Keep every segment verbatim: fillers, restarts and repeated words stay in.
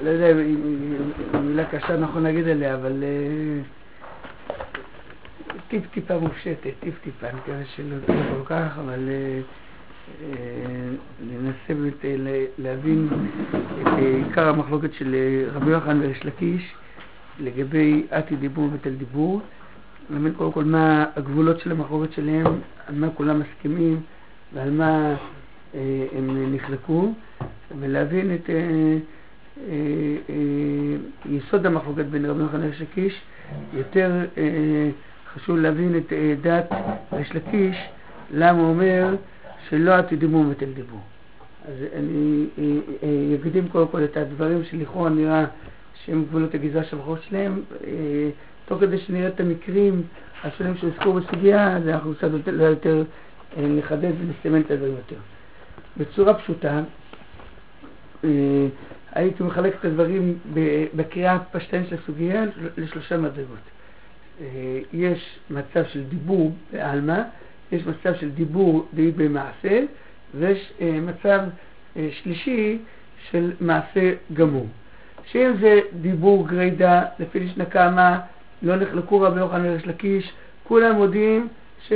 לא יודע אם מילה קשה נכון להגיד עליה, אבל טיפ טיפה מופשטת, טיפ טיפה, אני מקווה שלא תהיה כל כך, אבל ננסה באמת להבין את עיקר המחלוקת של רבי יוחנן וריש לקיש לגבי עתיד דיבור ותל דיבור. באמת קודם כל מה הגבולות של המחלוקת שלהם, על מה כולם מסכימים ועל מה הם נחלקו, ולהבין את יסוד המחלוקת בין רבי יוחנן וריש לקיש. יותר חשוב להבין את דעת ריש לקיש, למה הוא אומר שלא עתיד דיבור ותל דיבור. אז אני אקדים קודם כל את הדברים שלכאורה נראה שהם גבולות הגזרה של המחלוקת שלהם, תוך כדי שנראה את המקרים השונים שהוזכרו בסוגיה, אז אנחנו קצת יותר נחדד ונסמן את הדברים יותר. בצורה פשוטה, הייתי מחלק את הדברים בקריאה הפשטנית של הסוגיה לשלושה מדרגות. יש מצב של דיבור בעלמא, יש מצב של דיבור דאית במעשה, ויש מצב שלישי של מעשה גמור. שאם זה דיבור גרידא, לפי לשנה קמא, לא נחלקו רבי יוחנן וריש לקיש, כולם מודיעים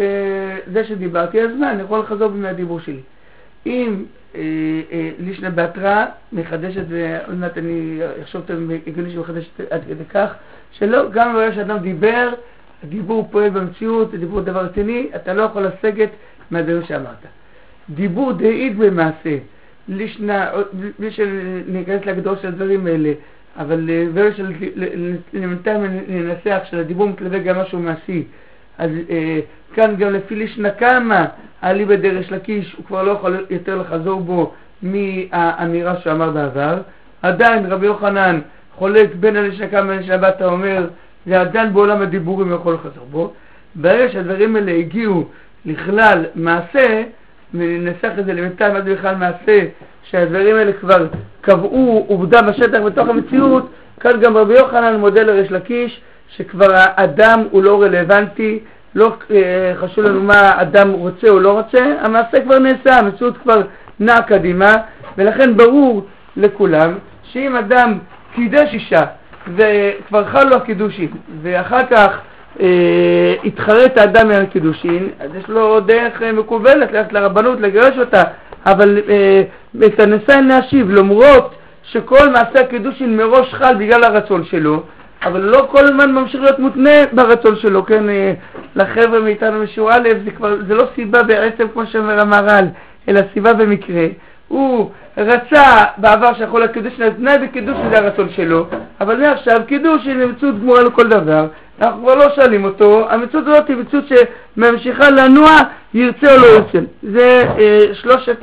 שזה שדיברתי אז מה, אני יכול לחזור בי מהדיבור שלי. אם אה, אה, לשנה בהתראה מחדשת, ועוד מעט אני אחשוב אתם הגיוני שמחדשת עד כדי כך, שלא, גם ברגע שאדם דיבר, הדיבור פועל במציאות, הדיבור דבר רציני, אתה לא יכול לסגת מהדברים שאמרת. דיבור דאית במעשה, לשנה, בלי שניכנס להגדור של הדברים האלה, אבל ברגע של למנתיים ננסח של הדיבור מתלווה גם משהו מעשי, אז אה, כאן גם לפי לשנה קמא, אליבא דריש לקיש, הוא כבר לא יכול יותר לחזור בו מהאמירה שאמר בעבר. עדיין רבי יוחנן חולק בין הלשנה קמא ללשנה הבאה, אומר, זה עדיין בעולם הדיבורים הוא יכול לחזור בו. ברגע שהדברים האלה הגיעו לכלל מעשה, וננסח את זה למנתיים עד בכלל מעשה, שהדברים האלה כבר קבעו עובדה בשטח בתוך המציאות, כאן גם רבי יוחנן מודל לריש לקיש, שכבר האדם הוא לא רלוונטי, לא אה, חשוב לנו מה האדם רוצה או לא רוצה, המעשה כבר נעשה, המציאות כבר נעה קדימה, ולכן ברור לכולם שאם אדם קידש אישה וכבר חל לו הקידושין, ואחר כך אה, התחרט האדם מהקידושין, אז יש לו דרך אה, מקובלת ללכת לרבנות לגרש אותה, אבל אה, את הניסיון להשיב, למרות שכל מעשה הקידושין מראש חל בגלל הרצון שלו, אבל לא כל הזמן ממשיך להיות מותנה ברצון שלו, כן, לחבר'ה מאיתנו משיעור א', זה כבר, זה לא סיבה בעצם כמו שאומר המהר"ל, אלא סיבה במקרה. הוא רצה בעבר שיכול הקידוש נתנה בקידוש שזה הרצון שלו, אבל מעכשיו קידוש היא מציאות גמורה לכל דבר, אנחנו כבר לא שואלים אותו, המציאות הזאת היא מציאות שממשיכה לנוע, ירצה או לא ירצה. זה אה, שלושת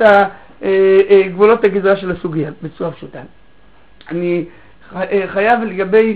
הגבולות אה, הגזרה של הסוגיה, בצורה פשוטה. אני חייב לגבי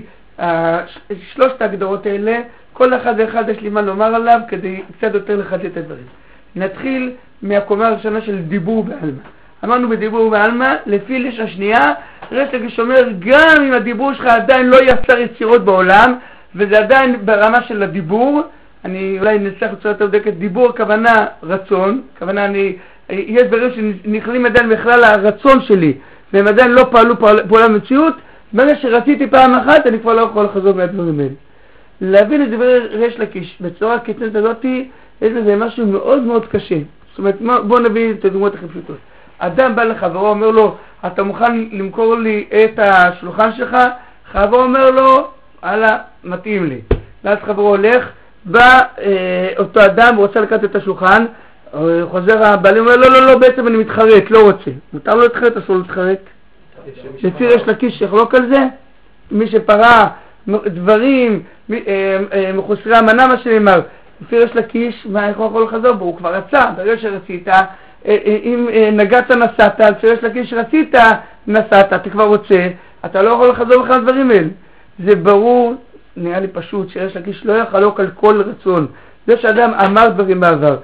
שלושת ההגדרות האלה, כל אחד ואחד יש לי מה לומר עליו כדי קצת יותר לחדד את הדברים. נתחיל מהקומה הראשונה של דיבור בעלמא. אמרנו בדיבור בעלמא, לפי לשנה שנייה, ריש לקיש אומר, גם אם הדיבור שלך עדיין לא יצר יצירות בעולם, וזה עדיין ברמה של הדיבור, אני אולי נצטרך בצורה יותר בדקת, דיבור כוונה רצון, כוונה אני, יש דברים שנכללים עדיין בכלל הרצון שלי, והם עדיין לא פעלו פעולה מציאות, ברגע שרציתי פעם אחת, אני כבר לא יכול לחזור מהדברים האלה. להבין את דברי ריש לקיש בצורה הקיצונית הזאת, יש לזה משהו מאוד מאוד קשה. זאת אומרת, בואו נביא את הדוגמאות הכי פשוטות. אדם בא לחברו, אומר לו, אתה מוכן למכור לי את השולחן שלך? חברו אומר לו, הלאה, מתאים לי. ואז חברו הולך, בא אה, אותו אדם, רוצה לקחת את השולחן, חוזר הבעלים, אומר, לא, לא, לא, בעצם אני מתחרט, לא רוצה. מותר לו להתחרט, אסור לו להתחרט. לפי ריש לקיש שיחלוק על זה, מי שפרה דברים מחוסרי המנה, מה שנאמר, לפי ריש לקיש, מה יכול יכול לחזור בו? הוא כבר רצה, ברגע שרצית, אם נגעת נסעת, לפי ריש לקיש רצית נסעת, אתה כבר רוצה, אתה לא יכול לחזור בכלל דברים האלה. זה ברור, נראה לי פשוט, שריש לקיש לא יחלוק על כל רצון. זה שאדם אמר דברים בעבר,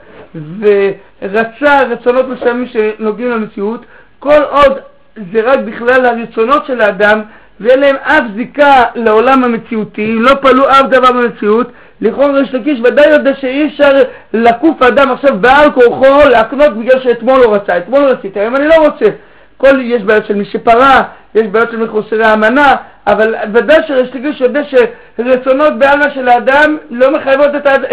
ורצה רצונות מסוימים שנוגעים למציאות, כל עוד זה רק בכלל הרצונות של האדם, ואין להם אף זיקה לעולם המציאותי, לא פעלו אף דבר במציאות, לכאורה ריש לקיש ודאי יודע שאי אפשר לקוף האדם עכשיו בעל כורחו להקנות בגלל שאתמול לא רצה, אתמול לא רצית, היום אני לא רוצה. כל, יש בעיות של מי שפרה, יש בעיות של מחוסרי האמנה, אבל ודאי שריש לקיש יודע שרצונות בעלמא של האדם לא מחייבות את האדם,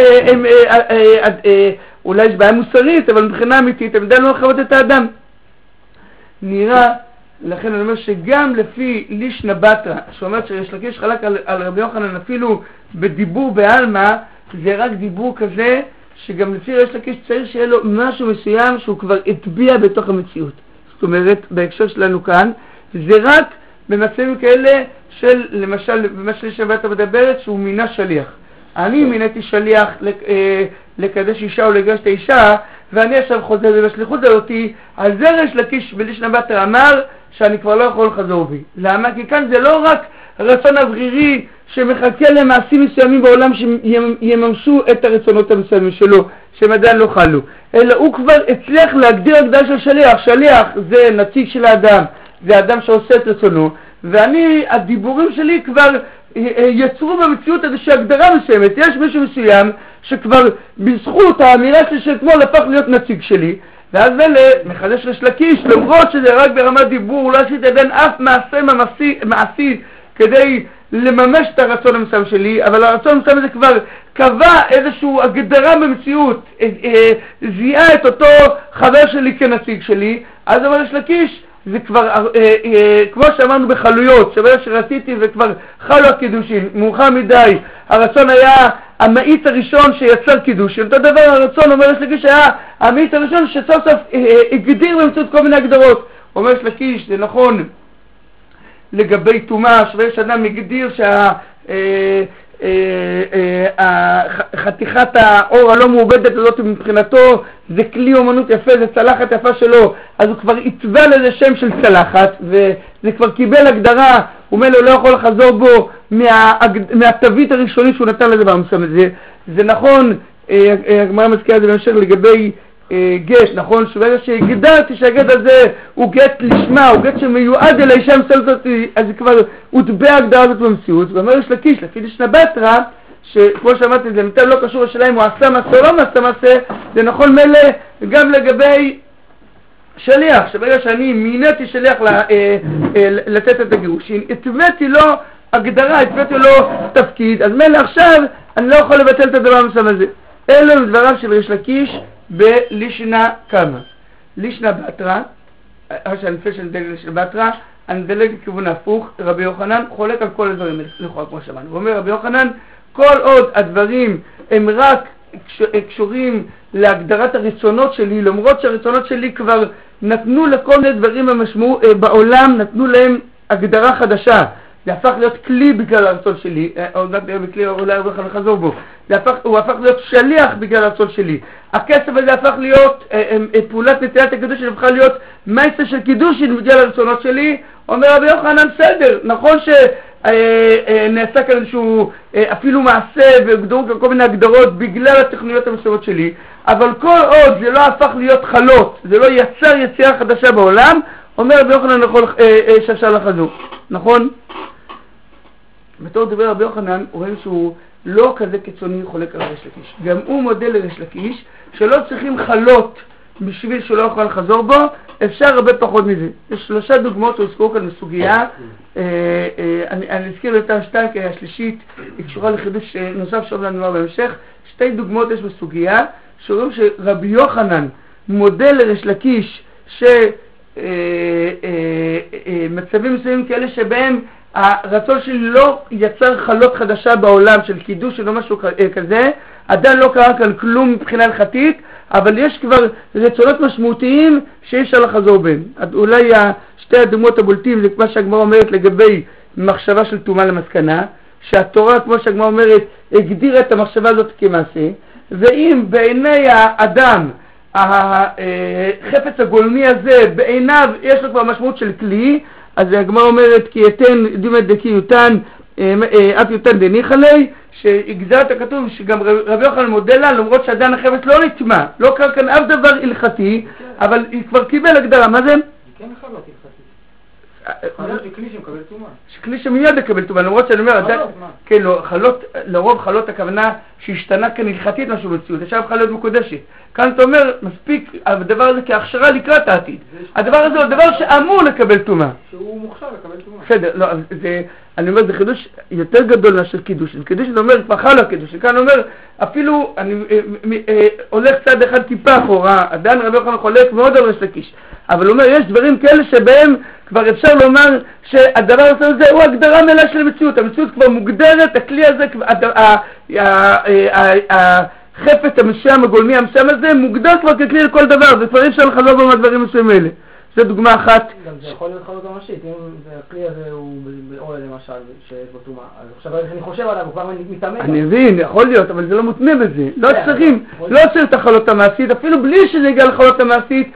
אולי יש בעיה מוסרית, אבל מבחינה אמיתית, הם עדיין לא מחייבות את האדם. נראה, לכן אני אומר שגם לפי לישנא בתרא, שאומרת שריש לקיש חלק על, על רבי יוחנן אפילו בדיבור בעלמא, זה רק דיבור כזה, שגם לפי ריש לקיש צריך שיהיה לו משהו מסוים שהוא כבר הטביע בתוך המציאות. זאת אומרת, בהקשר שלנו כאן, זה רק במצבים כאלה של, למשל, במה שלישנא בתרא מדברת, שהוא מינה שליח. אני מיניתי שליח לקדש אישה או לגרש את האישה, ואני עכשיו חוזר ובשליחות הזאתי, על זה ריש לקיש בלישנא בתרא אמר שאני כבר לא יכול לחזור בי. למה? כי כאן זה לא רק רצון אוורירי שמחכה למעשים מסוימים בעולם שיממשו את הרצונות המסוימים שלו, שהם עדיין לא חלו, אלא הוא כבר הצליח להגדיר הגדרה של שליח. שליח זה נציג של האדם, זה האדם שעושה את רצונו, ואני, הדיבורים שלי כבר יצרו במציאות איזושהי הגדרה מסוימת. יש מישהו מסוים שכבר בזכות האמירה שלי של אתמול הפך להיות נציג שלי, ואז אלה מחדש ריש לקיש, למרות שזה רק ברמת דיבור, לא עשיתי עדיין אף מעשה מעשי, מעשי כדי לממש את הרצון המסוים שלי, אבל הרצון המסוים הזה כבר קבע איזושהי הגדרה במציאות, זיהה את אותו חבר שלי כנציג שלי. אז אומר ריש לקיש, זה כבר, אה, אה, כמו שאמרנו בחלויות, שברגע שרציתי וכבר חלו הקידושין, מאוחר מדי, הרצון היה המאיץ הראשון שיצר קידושין. אותו דבר הרצון, אומר ריש לקיש, היה המאיץ הראשון שסוף סוף אה, אה, הגדיר באמצעות כל מיני הגדרות. אומר ריש לקיש, זה נכון לגבי טומאה, שברגע שאדם הגדיר שה... אה, חתיכת האור הלא מעובדת הזאת מבחינתו זה כלי אומנות יפה, זה צלחת יפה שלו, אז הוא כבר יצבע לזה שם של צלחת, וזה כבר קיבל הגדרה, הוא אומר לו לא יכול לחזור בו מהתווית הראשוני שהוא נתן לזה במסוים הזה. זה נכון, הגמרא מזכירה את זה בהמשך לגבי גט, נכון, שברגע שהגדרתי שהגט הזה הוא גט לשמה, הוא גט שמיועד אל האישה המסוימת הזאת, אז כבר הוטבע הגדרה הזאת במציאות. ואומר ריש לקיש, לפי לישנא בתרא, שכמו שאמרתי, זה נתן לא קשור לשאלה אם הוא עשה מעשה או לא מעשה מעשה, זה נכון מלא גם לגבי שליח, שברגע שאני מיניתי שליח לתת את הגירושין, התוויתי לו הגדרה, התוויתי לו תפקיד, אז מלא עכשיו אני לא יכול לבטל את הדבר המסוים הזה. אלו דבריו של ריש לקיש בלישנא קמא. לישנא בתרא, לפני שנדלג לישנא בתרא, אני מדלג לכיוון ההפוך. רבי יוחנן חולק על כל הדברים לכאורה כמו שאמרנו. הוא אומר רבי יוחנן, כל עוד הדברים הם רק קשורים להגדרת הרצונות שלי, למרות שהרצונות שלי כבר נתנו לכל מיני דברים המשמעו בעולם, נתנו להם הגדרה חדשה. זה הפך להיות כלי בגלל הרצון שלי, עוד מעט נראה בכלי, אולי הוא יכול לחזור בו. הוא הפך להיות שליח בגלל הרצון שלי. הכסף הזה הפך להיות, פעולת נטילת הקדושין הפכה להיות מעשה של קידושין בגלל הרצונות שלי. אומר רבי יוחנן, בסדר, נכון שנעשה כאן איזשהו אפילו מעשה והוגדרו כל מיני הגדרות בגלל התכניות המסוימות שלי, אבל כל עוד זה לא הפך להיות חלות, זה לא יצר יצירה חדשה בעולם, אומר רבי יוחנן שאפשר לחזור, נכון? בתור דבר רבי יוחנן רואים שהוא לא כזה קיצוני חולק על ריש לקיש. גם הוא מודל לריש לקיש שלא צריכים חלות בשביל שלא יכול לחזור בו, אפשר הרבה פחות מזה. יש שלושה דוגמאות שהוזכרו כאן בסוגיה, אני אזכיר אותם שתיים, כי השלישית היא קשורה לחידוש נוסף שעוד לנו בהמשך. שתי דוגמאות יש בסוגיה שרואים שרבי יוחנן מודל לריש לקיש שמצבים מסוימים כאלה שבהם הרצון שלי לא יצר חלות חדשה בעולם של קידוש או משהו כזה, עדיין לא קרה כאן כלום מבחינה הלכתית, אבל יש כבר רצונות משמעותיים שאי אפשר לחזור בהם. אולי שתי הדוגמאות הבולטים זה כמו שהגמרא אומרת לגבי מחשבה של טומאה למסקנה, שהתורה כמו שהגמרא אומרת הגדירה את המחשבה הזאת כמעשה, ואם בעיני האדם החפץ הגולמי הזה בעיניו יש לו כבר משמעות של כלי, אז הגמרא אומרת כי יתן דימא דקי יותן אף יותן דניחא ליה, שהגזר את הכתוב שגם רבי יוחנן מודה לה, למרות שעדיין החפץ לא נטמא, לא קרה כאן אף דבר הלכתי, אבל היא כבר קיבל הגדרה. מה זה? כן חלות הלכתית. חלות שכלי שמקבל תומה. שכלי שמיד יקבל תומה, למרות שאני אומר, כן, לרוב חלות הכוונה שהשתנה כנלחתית משהו במציאות, עכשיו יכול להיות מקודשת. כאן אתה אומר, מספיק הדבר הזה כהכשרה לקראת העתיד. הדבר הזה הוא דבר שאמור לקבל תומה. שהוא מוכשר לקבל תומה. בסדר, לא, זה, אני אומר, זה חידוש יותר גדול מאשר קידוש. קידוש זה אומר, כבר חל הקידוש. כאן אומר, אפילו, אני הולך צד אחד טיפה אחורה, עדיין רבי יוחנן חולק מאוד על ריש לקיש. אבל הוא אומר, יש דברים כאלה שבהם כבר אפשר לומר שהדבר הזה הוא הגדרה מלאה של המציאות. המציאות כבר מוגדרת, הכלי הזה, החפץ המסוים, הגולמי המסוים הזה, מוגדר כבר ככלי לכל דבר, וכבר אי אפשר לחזור בו מהדברים מסוים האלה. זו דוגמה אחת. גם זה יכול להיות חלות ממשית, אם הכלי הזה הוא באוהל למשל, שיש בו תומה, אז עכשיו אני חושב עליו, הוא כבר מתאמן. אני מבין, יכול להיות, אבל זה לא מותנה בזה. לא צריכים, לא צריך את החלות המעשית, אפילו בלי שזה יגיע לחלות המעשית,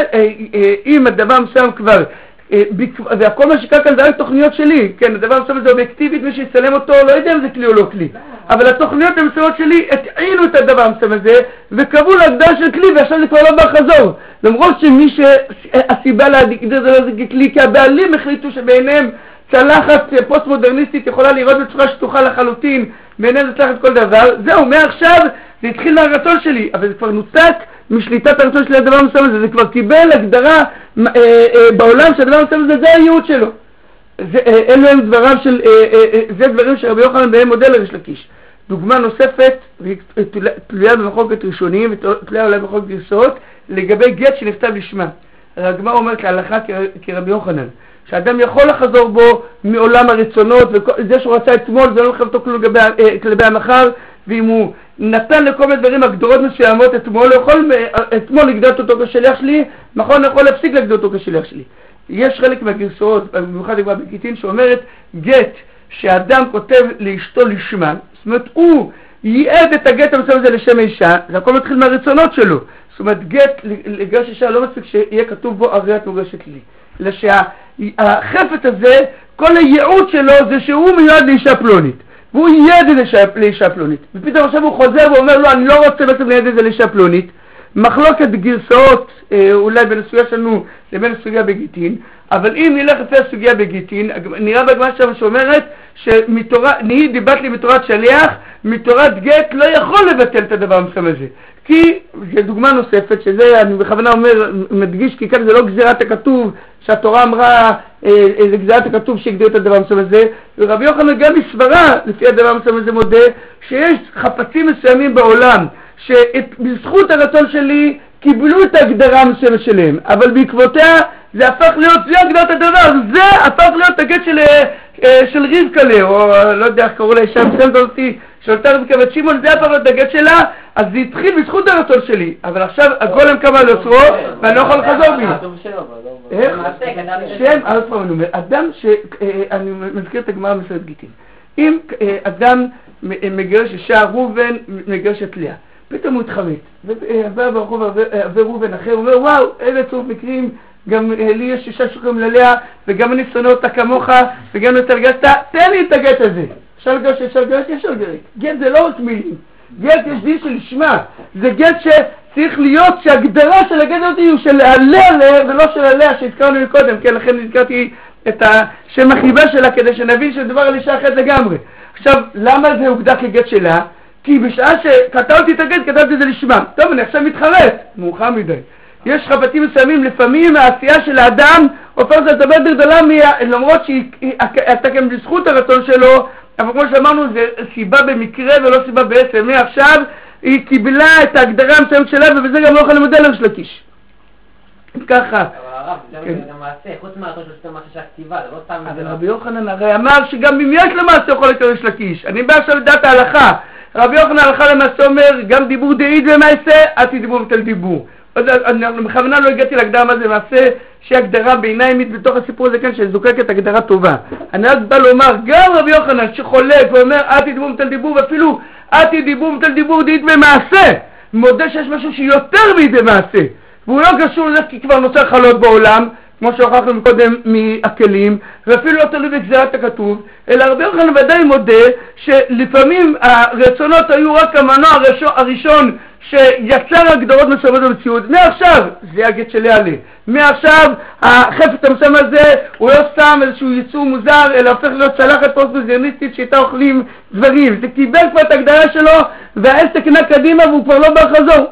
אם הדבר מסוים כבר, והכל מה שקרה כאן זה רק תוכניות שלי, כן, הדבר מסוים זה אובייקטיבית, מי שיצלם אותו לא יודע אם זה כלי או לא כלי, אבל התוכניות המסוימות שלי התעינו את הדבר המסוים הזה וקבעו להגדרה של כלי, ועכשיו זה כבר לא בא חזור, למרות שמי שהסיבה להגדיר זה לא זה כלי, כי הבעלים החליטו שבעיניהם צלחת פוסט מודרניסטית יכולה לראות בצורה שטוחה לחלוטין, בעיניהם זה צלחת כל דבר, זהו, מעכשיו זה התחיל מהרצון שלי, אבל זה כבר נוצק משליטת הרצון שלי לדבר מסוים הזה, זה כבר קיבל הגדרה אה, אה, בעולם שהדבר מסוים הזה, זה הייעוד שלו. זה, אה, אלו הם דבריו של, אה, אה, אה, זה דברים שרבי יוחנן בהם מודל לריש לקיש. דוגמה נוספת, תלויה במחלוקת ראשונים ותלויה אולי במחלוקת גרסאות, לגבי גט שנכתב לשמה. הגמרא אומרת להלכה כרבי יוחנן, שאדם יכול לחזור בו מעולם הרצונות, וזה שהוא רצה אתמול זה לא מחייב אותו כלבי המחר, ואם הוא נתן לכל מיני דברים הגדורות מסוימות אתמול, הוא יכול אתמול לגדות אותו כשליח שלי, נכון, יכול להפסיק לגדות אותו כשליח שלי. יש חלק מהגרסאות, במיוחד לגבי בגיטין, שאומרת גט שאדם כותב לאשתו לשמה, זאת אומרת הוא ייעד את הגט המסוים הזה לשם האישה, זה הכל מתחיל מהרצונות שלו. זאת אומרת גט לגרש אישה לא מספיק שיהיה כתוב בו הרי את מוגשת לי, אלא שהחפץ הזה, כל הייעוד שלו זה שהוא מיועד לאישה פלונית, והוא ייעד את זה לאישה פלונית, ופתאום עכשיו הוא חוזר ואומר לו אני לא רוצה בעצם לייעד את זה לאישה פלונית. מחלוקת גרסאות אולי בין הסוגיה שלנו לבין הסוגיה בגיטין, אבל אם נלך לפי הסוגיה בגיטין, נראה בגמרא שם שאומרת שנהי דיבת לי בתורת שליח, מתורת גט לא יכול לבטל את הדבר המסוים הזה. כי, זו דוגמה נוספת, שזה אני בכוונה אומר, מדגיש, כי כאן זה לא גזירת הכתוב, שהתורה אמרה, זה גזירת הכתוב שהגדיר את הדבר המסוים הזה, ורבי יוחנן גם מסברה, לפי הדבר המסוים הזה מודה, שיש חפצים מסוימים בעולם, שבזכות הרצון שלי קיבלו את ההגדרה המסוימת שלהם, אבל בעקבותיה זה הפך להיות, זה הגדרת הדבר, זה הפך להיות הגט של, של רבקה, או לא יודע איך קראו לה אישה מסוימת אותי, שלתה רבקה בת שמעון, זה הפך להיות הגט שלה, אז זה התחיל בזכות הרצון שלי, אבל עכשיו הגולם קם על יוצרו, ואני לא יכול לחזור בי. איך? שם, אז פעם אני אומר, אדם ש... אני מזכיר את הגמרא מסורת גיטין. אם אדם מגרש אישה, ראובן מגרש את לאה, פתאום הוא התחרט, ועבר ברחוב עבר ראובן אחר, הוא אומר, וואו, איזה צירוף מקרים, גם לי יש אישה שוקרים ללאה, וגם אני שונא אותה כמוך, וגם אתה הרגשת, תן לי את הגט הזה. אפשר לגרש, אפשר לגרש, אפשר לגרש. גט זה לא רק מילים, גט יש דין של לשמה, זה גט שצריך להיות שהגדרה של הגט הזאת הוא של הלאה ולא של הלאה שהזכרנו מקודם, כן, לכן הזכרתי את השם החיבה שלה כדי שנבין שדבר על אישה אחרת לגמרי. עכשיו, למה זה הוגדר כגט שלה? כי בשעה שכתבתי את הגט, כתבתי את זה לשמה. טוב, אני עכשיו מתחרט, מאוחר מדי. יש חפצים מסוימים, לפעמים העשייה של האדם הופך להיות הרבה יותר גדולה, למרות שאתה כאן בזכות הרצון שלו, אבל כמו שאמרנו, זה סיבה במקרה ולא סיבה בעצם. מעכשיו היא קיבלה את ההגדרה המסוימת שלה, ובזה גם לא יכול למודל לריש לקיש. ככה. אבל הרב, זה גם מעשה, חוץ מהרצון של מעשה של הכתיבה, זה לא סתם... אבל רבי יוחנן הרי אמר שגם אם יש למעשה יכול לקרוא לריש לקיש. אני בא עכשיו לדעת ההלכה. רבי יוחנן הלכה למעשה אומר, גם דיבור דעיד ומעשה, אל תדיבור ותל דיבור. אני בכוונה לא הגעתי להגדרה מה זה מעשה, שהגדרה ביניים בתוך הסיפור הזה כאן שזוקקת הגדרה טובה. אני רק בא לומר, גם רבי יוחנן שחולק ואומר אל תדיבור ותל דיבור, ואפילו אל תדיבור ותל דיבור דעיד ומעשה, מודה שיש משהו שיותר מידי מעשה, והוא לא קשור לזה כי כבר נוצר חלות בעולם, כמו שהוכחנו מקודם מהכלים, ואפילו לא תלוי בגזירת הכתוב, אלא רבי יוחנן ודאי מודה שלפעמים הרצונות היו רק המנוע הראשון שיצר הגדרות מסוימות במציאות. מעכשיו זה הגט של יעלה. מעכשיו החפץ המסוים הזה הוא לא סתם איזשהו ייצור מוזר, אלא הופך להיות צלחת פוסט-מודרניסטית שאיתה אוכלים דברים. זה קיבל כבר את ההגדרה שלו והעסק נע קדימה והוא כבר לא בא חזור.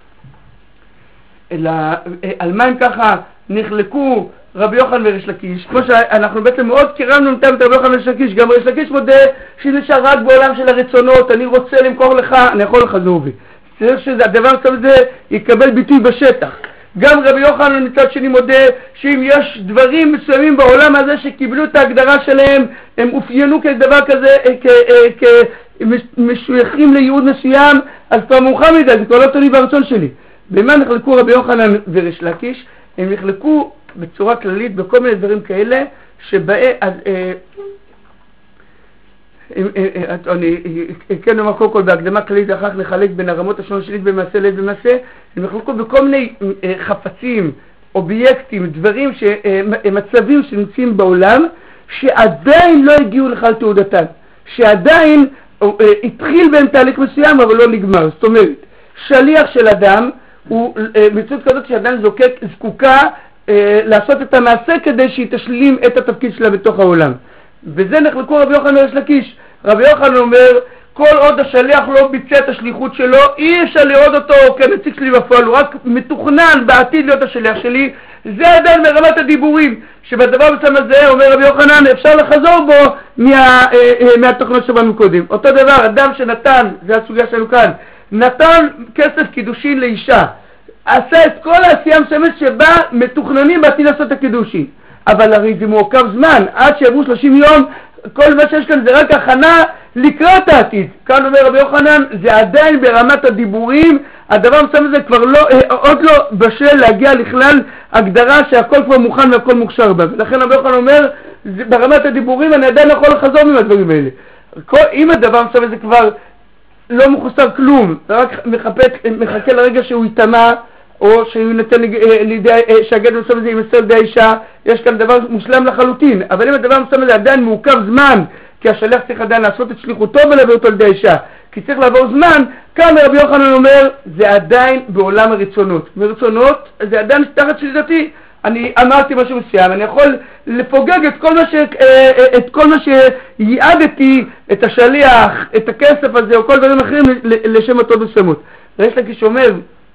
אלא על מה הם ככה נחלקו רבי יוחנן וריש לקיש? כמו שאנחנו בעצם מאוד קירמנו נתן את רבי יוחנן וריש לקיש, גם ריש לקיש מודה שנשאר רק בעולם של הרצונות, אני רוצה למכור לך, אני יכול לחזור בי. צריך שהדבר הזה יקבל ביטוי בשטח. גם רבי יוחנן מצד שני מודה שאם יש דברים מסוימים בעולם הזה שקיבלו את ההגדרה שלהם, הם אופיינו כדבר כזה, כמשויכים לייעוד מסוים, אז כבר מאוחר מדי, זה כבר לא תלוי ברצון שלי. במה נחלקו רבי יוחנן וריש לקיש? הם נחלקו בצורה כללית בכל מיני דברים כאלה שבהם אני כן אומר קודם כל בהקדמה כללית אחר כך נחלק בין הרמות השונות שלית במעשה לית במעשה. הם נחלקו בכל מיני חפצים, אובייקטים, דברים, מצבים שנמצאים בעולם שעדיין לא הגיעו לכלל תעודתן, שעדיין התחיל בהם תהליך מסוים אבל לא נגמר. זאת אומרת, שליח של אדם הוא מציאות כזאת שאדם זוקק, זקוקה לעשות את המעשה כדי שהיא תשלים את התפקיד שלה בתוך העולם. וזה נחלקו רבי יוחנן וריש לקיש. רבי יוחנן אומר, כל עוד השליח לא ביצע את השליחות שלו, אי אפשר לראות אותו כנציג שלי בפועל, הוא רק מתוכנן בעתיד להיות השליח שלי. זה עדיין מרמת הדיבורים, שבדבר מסוים הזה, אומר רבי יוחנן, אפשר לחזור בו מה, מהתוכנות שבנו קודם. אותו דבר, אדם שנתן, זה הסוגיה שלנו כאן, נתן כסף קידושין לאישה, עשה את כל העשייה מסוימת שבה מתוכננים בעתיד לעשות את הקידושין, אבל הרי זה מורכב זמן, עד שיעברו שלושים יום, כל מה שיש כאן זה רק הכנה לקראת העתיד. כאן אומר רבי יוחנן, זה עדיין ברמת הדיבורים, הדבר מסוים הזה כבר לא, עוד לא בשל להגיע לכלל הגדרה שהכל כבר מוכן והכל מוכשר בה, ולכן רבי יוחנן אומר, ברמת הדיבורים אני עדיין יכול לחזור מהדברים האלה. אם הדבר מסוים הזה כבר לא מחוסר כלום, רק מחפק, מחכה לרגע שהוא יתמה, או שהוא נתן לידי, שהגט מסוים הזה ימסר לידי האישה, יש כאן דבר מושלם לחלוטין. אבל אם הדבר מסוים הזה עדיין מעוכב זמן, כי השליח צריך עדיין לעשות את שליחותו ולהביא אותו לידי האישה, כי צריך לעבור זמן, כאן רבי יוחנן אומר, זה עדיין בעולם הרצונות. מרצונות זה עדיין תחת שליטתי. אני אמרתי משהו מסוים, אני יכול לפוגג את כל מה ש... את כל מה שיעדתי, את השליח, את הכסף הזה, או כל דברים אחרים לשם אותו מסוימות. ויש לה כשאומר,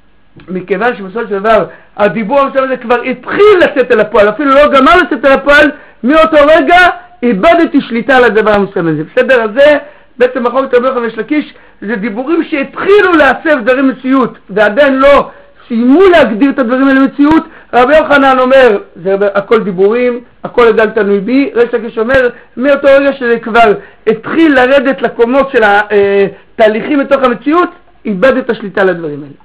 מכיוון שבסופו של דבר הדיבור המסוים הזה כבר התחיל לצאת אל הפועל, אפילו לא גמר לצאת אל הפועל, מאותו רגע איבדתי שליטה על הדבר המסוים הזה. בסדר הזה, בעצם מחלוקת רבי יוחנן וריש לקיש, זה דיבורים שהתחילו לעצב דברים מציאות, ועדיין לא סיימו להגדיר את הדברים האלה מציאות. רבי יוחנן אומר, זה הכל דיבורים, הכל עדיין תלוי בי. ריש לקיש אומר, מאותו רגע שזה כבר התחיל לרדת לקומות של התהליכים בתוך המציאות, איבד את השליטה על הדברים האלה.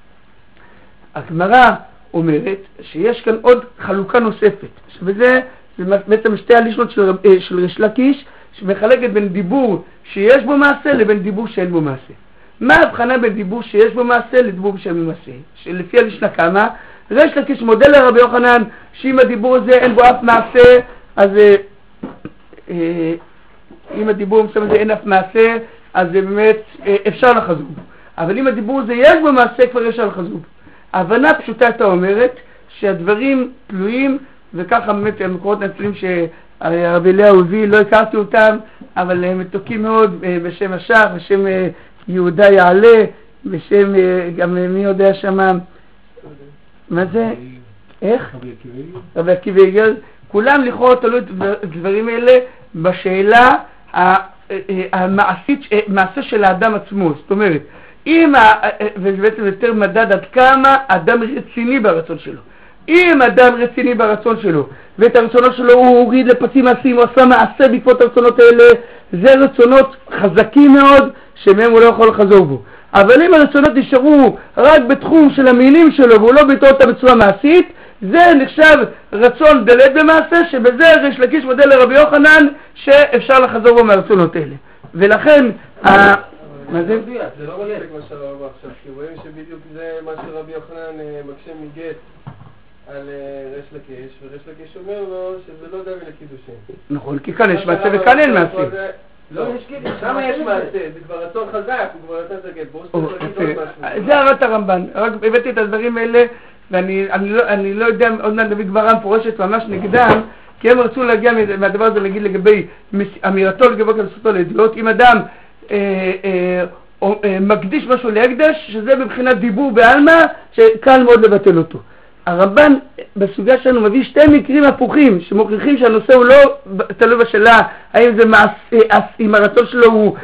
הגמרא אומרת שיש כאן עוד חלוקה נוספת, וזה זה בעצם שתי הלישנות של, של ריש לקיש, שמחלקת בין דיבור שיש בו מעשה לבין דיבור שאין בו מעשה. מה ההבחנה בין דיבור שיש בו מעשה לדיבור שאין בו מעשה? שלפי הלישנה כמה, ריש לקיש מודל לרבי יוחנן שאם הדיבור הזה אין בו אף מעשה, אז אה, אם הדיבור הזה אין אף מעשה, אז זה באמת אה, אפשר לחזור בו. אבל אם הדיבור הזה יש בו מעשה, כבר אפשר לחזור בו. ההבנה פשוטה אתה אומרת שהדברים תלויים, וככה באמת המקורות נצלים שהרבי אליהו הביא, לא הכרתי אותם, אבל הם מתוקים מאוד, בשם השח, בשם יהודה יעלה, בשם גם מי יודע שמה, מה זה? איך? רבי עקיבא איגר. כולם לכאורה תלו את הדברים האלה בשאלה המעשית, מעשה של האדם עצמו. זאת אומרת, אם, וזה בעצם יותר מדד עד כמה אדם רציני ברצון שלו. אם אדם רציני ברצון שלו, ואת הרצונות שלו הוא הוריד לפסים מעשיים, הוא עשה מעשה בעקבות הרצונות האלה, זה רצונות חזקים מאוד, שמהם הוא לא יכול לחזור בו. אבל אם הרצונות נשארו רק בתחום של המילים שלו, והוא לא ביטא אותה בצורה מעשית, זה נחשב רצון דלת במעשה, שבזה ריש לקיש מודל לרבי יוחנן, שאפשר לחזור בו מהרצונות האלה. ולכן, מה זה? זה לא מלא כמו שהרב אמר עכשיו, כי רואים שבדיוק זה מה שרבי יוחנן מקשה מגט על ריש לקיש, וריש לקיש אומר לו שזה לא דאג לקידושין. נכון, כי כאן יש מעשה וכאן אין מעשה. לא, יש כאילו. שם יש מעשה, זה כבר רצון חזק, הוא כבר נתן את הגט. בואו שתוכל להגיד עוד משהו. זה הרת הרמב"ן. רק הבאתי את הדברים האלה, ואני לא, אני לא יודע, עוד מעט דוד גברם פורשת ממש נגדם, כי הם רצו להגיע מהדבר הזה להגיד לגבי אמירתו, לגבי כנסותו לעדויות. אם אדם אה, אה, אה, מקדיש משהו להקדש, שזה מבחינת דיבור בעלמא, שקל מאוד לבטל אותו. הרמב"ן בסוגיה שלנו מביא שתי מקרים הפוכים שמוכיחים שהנושא הוא לא תלוי בשאלה האם זה מעשה, אם הרצון שלו הוא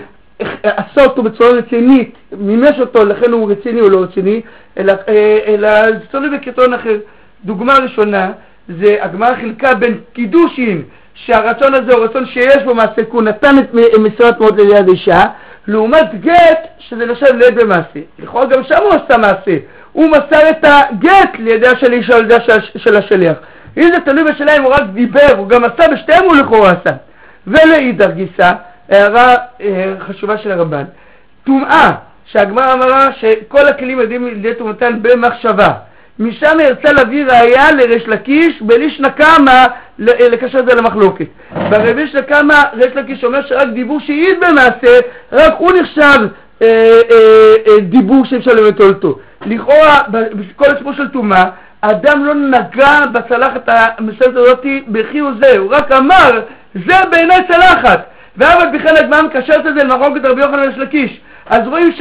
עשה אותו בצורה רצינית, מימש אותו, לכן הוא רציני או לא רציני, אלא, אלא זה תלוי בקריטריון אחר. דוגמה ראשונה זה הגמרא חילקה בין קידושין, שהרצון הזה הוא רצון שיש בו מעשה, כי הוא נתן את מסירת מאוד ליד אישה, לעומת גט שזה נחשב ליד במעשה. לכאורה גם שם הוא עשה מעשה, הוא מסר את הגט לידיה של אישה או לידיה של השליח. אם זה תלוי בשאלה אם הוא רק דיבר, הוא גם עשה בשתיהם הוא לכאורה עשה. ולאידר גיסא, הערה אה, חשובה של הרמב"ן, טומאה, שהגמרא אמרה שכל הכלים יודעים לידי טומאתן במחשבה. משם ירצה להביא ראיה לריש לקיש בליש נקמה לקשר את זה למחלוקת. ברביש נקמה ריש לקיש אומר שרק דיבור שהעיד במעשה, רק הוא נחשב אה, אה, אה, דיבור שאפשר לבטל אותו. לכאורה בכל הסיפור של טומאה, האדם לא נגע בצלחת המסורת הזאת בכי וזה, הוא רק אמר זה בעיני צלחת, ואבל בכלל הגמרא מקשרת את זה למחלוקת רבי יוחנן וריש לקיש. אז רואים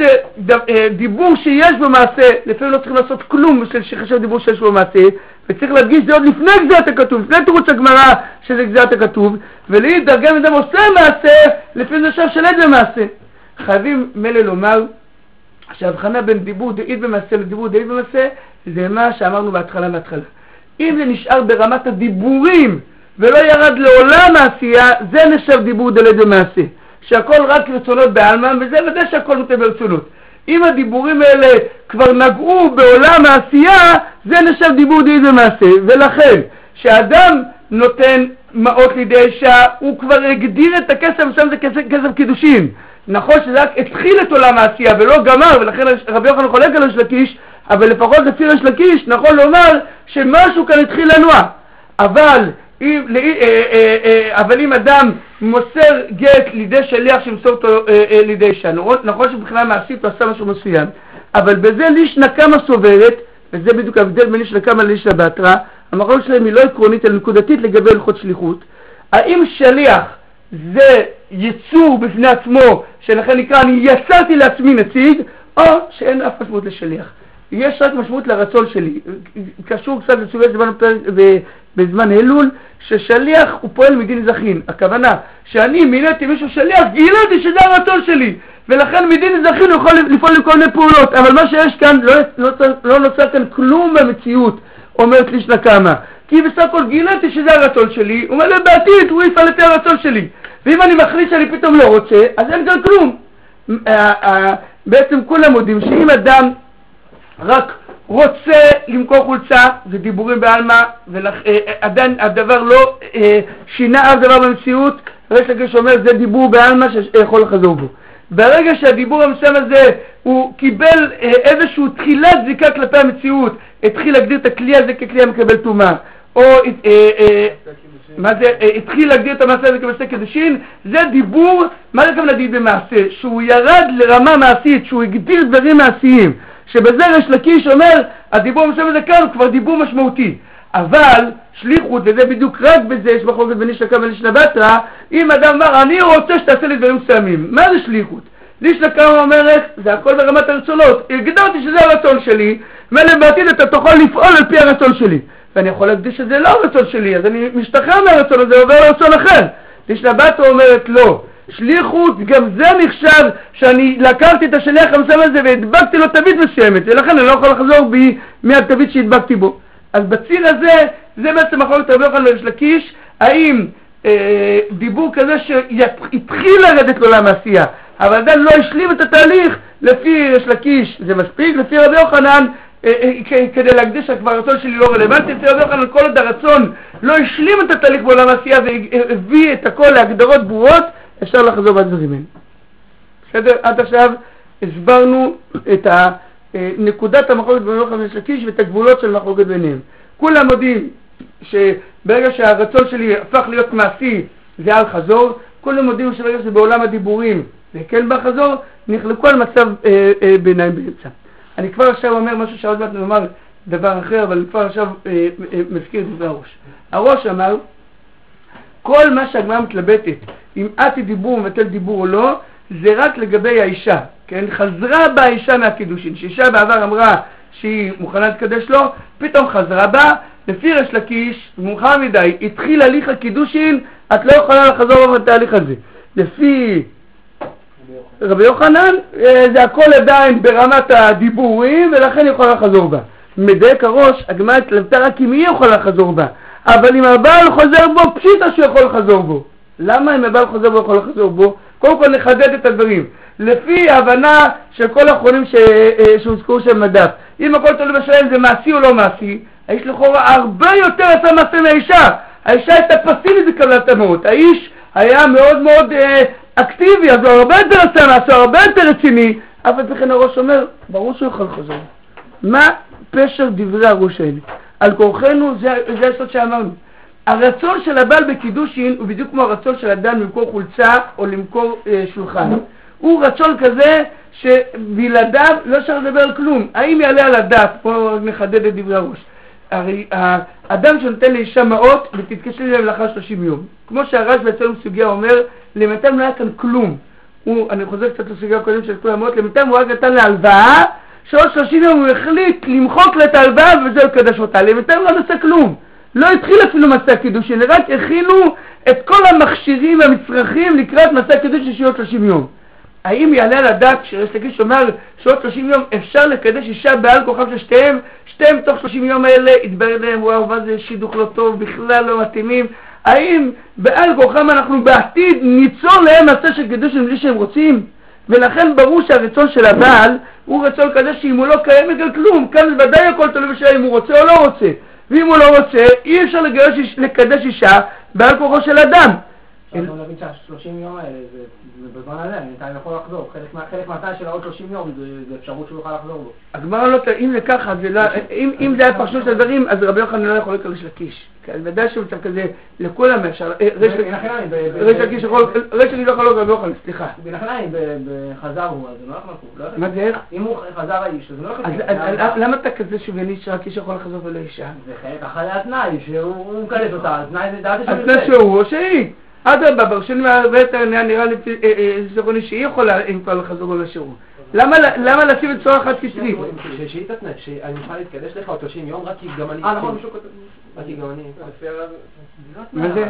שדיבור שיש במעשה, לפעמים לא צריכים לעשות כלום בשביל שחשב דיבור שיש במעשה, וצריך להדגיש זה עוד לפני גזירת הכתוב, לפני תירוץ הגמרא שזה גזירת הכתוב, ולהידר גם אדם עושה מעשה, לפי זה שהשלט במעשה. חייבים מלא לומר שההבחנה בין דיבור דעיד במעשה לדיבור דעיד במעשה, זה מה שאמרנו בהתחלה בהתחלה. אם זה נשאר ברמת הדיבורים, ולא ירד לעולם העשייה, זה נחשב דיבור דעיד במעשה. שהכל רק רצונות בעלמא, וזה ודאי שהכל נוטה ברצונות. אם הדיבורים האלה כבר נגעו בעולם העשייה, זה נחשב דיבור דעיד במעשה. ולכן, שהאדם נותן מעות לידי אישה, הוא כבר הגדיר את הכסף, ושם זה כסף, כסף קידושין. נכון שזה רק התחיל את עולם העשייה ולא גמר, ולכן רבי יוחנן חולק על ריש לקיש, אבל לפחות לפי ריש לקיש נכון לומר שמשהו כאן התחיל לנוע. אבל אם, אבל אם אדם מוסר גט לידי שליח שמסור אותו לידי אישה, נכון שבכלל מעשית הוא עשה משהו מסוים, אבל בזה ליש נקמה סוברת, וזה בדיוק ההבדל בין ליש נקמה לליש נבטרה, המחלוקת שלהם היא לא עקרונית אלא נקודתית לגבי הלכות שליחות. האם שליח זה יצור בפני עצמו, שלכן נקרא אני יצרתי לעצמי נציג, או שאין אף משמעות לשליח. יש רק משמעות לרצון שלי. קשור קצת לסוגיה זמן בזמן אלול, ששליח הוא פועל מדין זכין. הכוונה שאני מיניתי מישהו שליח, גיליתי שזה הרצון שלי, ולכן מדין זכין הוא יכול לפעול לכל מיני פעולות. אבל מה שיש כאן, לא, לא, לא נוצר כאן כלום במציאות, אומרת ליש נקמה. כי בסך הכל גיליתי שזה הרצון שלי, הוא אומר בעתיד הוא יפעל את הרצון שלי. ואם אני מחליט שאני פתאום לא רוצה, אז אין כאן כלום. בעצם כולם יודעים שאם אדם רק רוצה למכור חולצה, זה דיבורים בעלמא, ועדיין הדבר לא שינה אף דבר במציאות, ריש לקיש אומר זה דיבור בעלמא שיכול לחזור בו. ברגע שהדיבור המסוים הזה הוא קיבל איזשהו תחילת זיקה כלפי המציאות, התחיל להגדיר את הכלי הזה ככלי המקבל טומאה, או מה זה, התחיל להגדיר את המעשה הזה כמעשה קידושין, זה דיבור, מה זה גם להגיד במעשה? שהוא ירד לרמה מעשית, שהוא הגדיר דברים מעשיים, שבזה ריש לקיש אומר, הדיבור המסוים הזה כאן הוא כבר דיבור משמעותי. אבל שליחות, וזה בדיוק רק בזה, יש מחלוקת בין ליש נקמה וליש נבטרה, אם אדם אמר, אני רוצה שתעשה לי דברים מסוימים, מה זה שליחות? ליש נקמה אומרת, זה הכל ברמת הרצונות, הגדרתי שזה הרצון שלי, מלא בעתיד אתה תוכל לפעול על פי הרצון שלי. ואני יכול להקדיש שזה לא הרצון שלי, אז אני משתחרר מהרצון הזה, עובר לרצון אחר. ליש נבטרה אומרת לא. שליחות, גם זה נחשב שאני לקחתי את השליח המסוים הזה והדבקתי לו תווית מסוימת, ולכן אני לא יכול לחזור בי מהתווית שהדבקתי בו. אז בציר הזה, זה בעצם מחלוקת רבי יוחנן וריש לקיש, האם אה, דיבור כזה שהתחיל לרדת לעולם העשייה, אבל עדיין לא השלים את התהליך, לפי ריש לקיש זה מספיק, לפי רבי יוחנן, אה, אה, כדי להקדיש שכבר הרצון שלי לא רלוונטי, לפי רבי יוחנן כל עוד הרצון לא השלים את התהליך בעולם העשייה והביא את הכל להגדרות ברורות, אפשר לחזור בדברים האלה. בסדר? עד עכשיו הסברנו את נקודת המחלוקת בין רבי יוחנן וריש לקיש ואת הגבולות של המחלוקת ביניהם. כולם יודעים שברגע שהרצון שלי הפך להיות מעשי זה על חזור, כולם מודיעו שברגע שבעולם הדיבורים וכן בחזור, נחלקו על מצב אה, אה, ביניים באמצע. אני כבר עכשיו אומר משהו שעוד מעט נאמר דבר אחר, אבל כבר עכשיו אה, אה, מזכיר את דברי הראש. הראש אמר, כל מה שהגמרא מתלבטת, אם עתי דיבור ומבטל דיבור או לא, זה רק לגבי האישה, כן? חזרה בה האישה מהקידושין, שאישה בעבר אמרה שהיא מוכנה להתקדש לו, פתאום חזרה בה, לפי ריש לקיש, מאוחר מדי, התחיל הליך הקידושין, את לא יכולה לחזור בה בתהליך הזה. לפי רבי יוחנן, זה הכל עדיין ברמת הדיבורים, ולכן היא יכולה לחזור בה. מדייק הראש, הגמרא התלבטה רק אם היא יכולה לחזור בה, אבל אם הבעל חוזר בו, פשיטה שהוא יכול לחזור בו. למה אם הבעל חוזר בו יכול לחזור בו? קודם כל נחדד את הדברים. לפי ההבנה של כל האחרונים שהוזכרו של מדף, אם הכל תלוי בשאלה זה מעשי או לא מעשי, האיש לכאורה הרבה יותר עשה מעשה מהאישה. האישה הייתה פסיבית בקבלת המעות. האיש היה מאוד מאוד אה, אקטיבי, אז הוא הרבה יותר עשה מעשה, הרבה יותר רציני. אבל בכן הראש אומר, ברור שהוא יכול לחזור. מה פשר דברי הראש האלה? על כורחנו, זה, זה הסוד שאמרנו. הרצון של הבעל בקידושין הוא בדיוק כמו הרצון של אדם למכור חולצה או למכור אה, שולחן. הוא רצון כזה שבלעדיו לא אפשר לדבר על כלום. האם יעלה על הדעת, פה נחדד את דברי הראש, הרי האדם שנותן לאישה מעות ותתקשר להם לאחר שלושים יום. כמו שהרש בעצם סוגיה אומר, למתם לא היה כאן כלום. הוא, אני חוזר קצת לסוגיה הקודם של כל המעות, למתם הוא רק נתן להלוואה, שעוד שלושים יום הוא החליט למחוק לה את ההלוואה וזה לקדש אותה. למתם לא נעשה כלום. לא התחיל אפילו מסע קידושין, רק הכינו את כל המכשירים והמצרכים לקראת מסע קידושין של עוד שלושים יום. האם יעלה על הדעת שריש לקיש אומר שעוד שלושים יום אפשר לקדש אישה בעל כוכב של שתיהם, שתיהם תוך שלושים יום האלה יתברר להם, וואו, מה זה שידוך לא טוב, בכלל לא מתאימים. האם בעל כוכב אנחנו בעתיד ניצור להם מסע של קידושין בלי שהם רוצים? ולכן ברור שהרצון של הבעל הוא רצון כזה שאם הוא לא קיים בגלל כלום, כאן ודאי הכל תלוי בשאלה אם הוא רוצה או לא רוצה. ואם הוא לא רוצה, אי אפשר לגרש, לקדש אישה בעל כוחו של אדם. אפשר להבין שהשלושים יום האלה, זה בזמן הזה, אני יכול לחזור. חלק מהתנאי של העוד שלושים יום, זה אפשרות שהוא יוכל לחזור בו. הגמרא לא, אם זה ככה, אם זה היה פרשנות של הדברים, אז רבי יוחנן לא יכול לקרוא לקיש. ודאי שהוא מצב כזה, לכולם אפשר, ריש לקיש יכול, ריש לקיש לא יכול לקרוא רבי יוחנן, סליחה. בנחליים, בחזר הוא, אז זה לא יכול לקרוא. מה זה איך? אם הוא חזר האיש, אז זה לא יכול לקרוא. אז למה אתה כזה שוויונית שרק איש יכול לחזור ולא אישה? זה חלק אחרי התנאי, שהוא מקדש אותה, התנאי זה דעתי התנאי שהוא או שהיא. עד הבא, בראשון מהבטר נראה לי זכרוני שהיא יכולה אם כבר לחזור לשירות. למה להשיב את צורה אחת כתרית? שהיא תתנאי, שאני יכולה להתקדש לך עוד שלושים יום רק כי גם אני... אה נכון, משהו כתוב. רק כי גם אני... מה זה?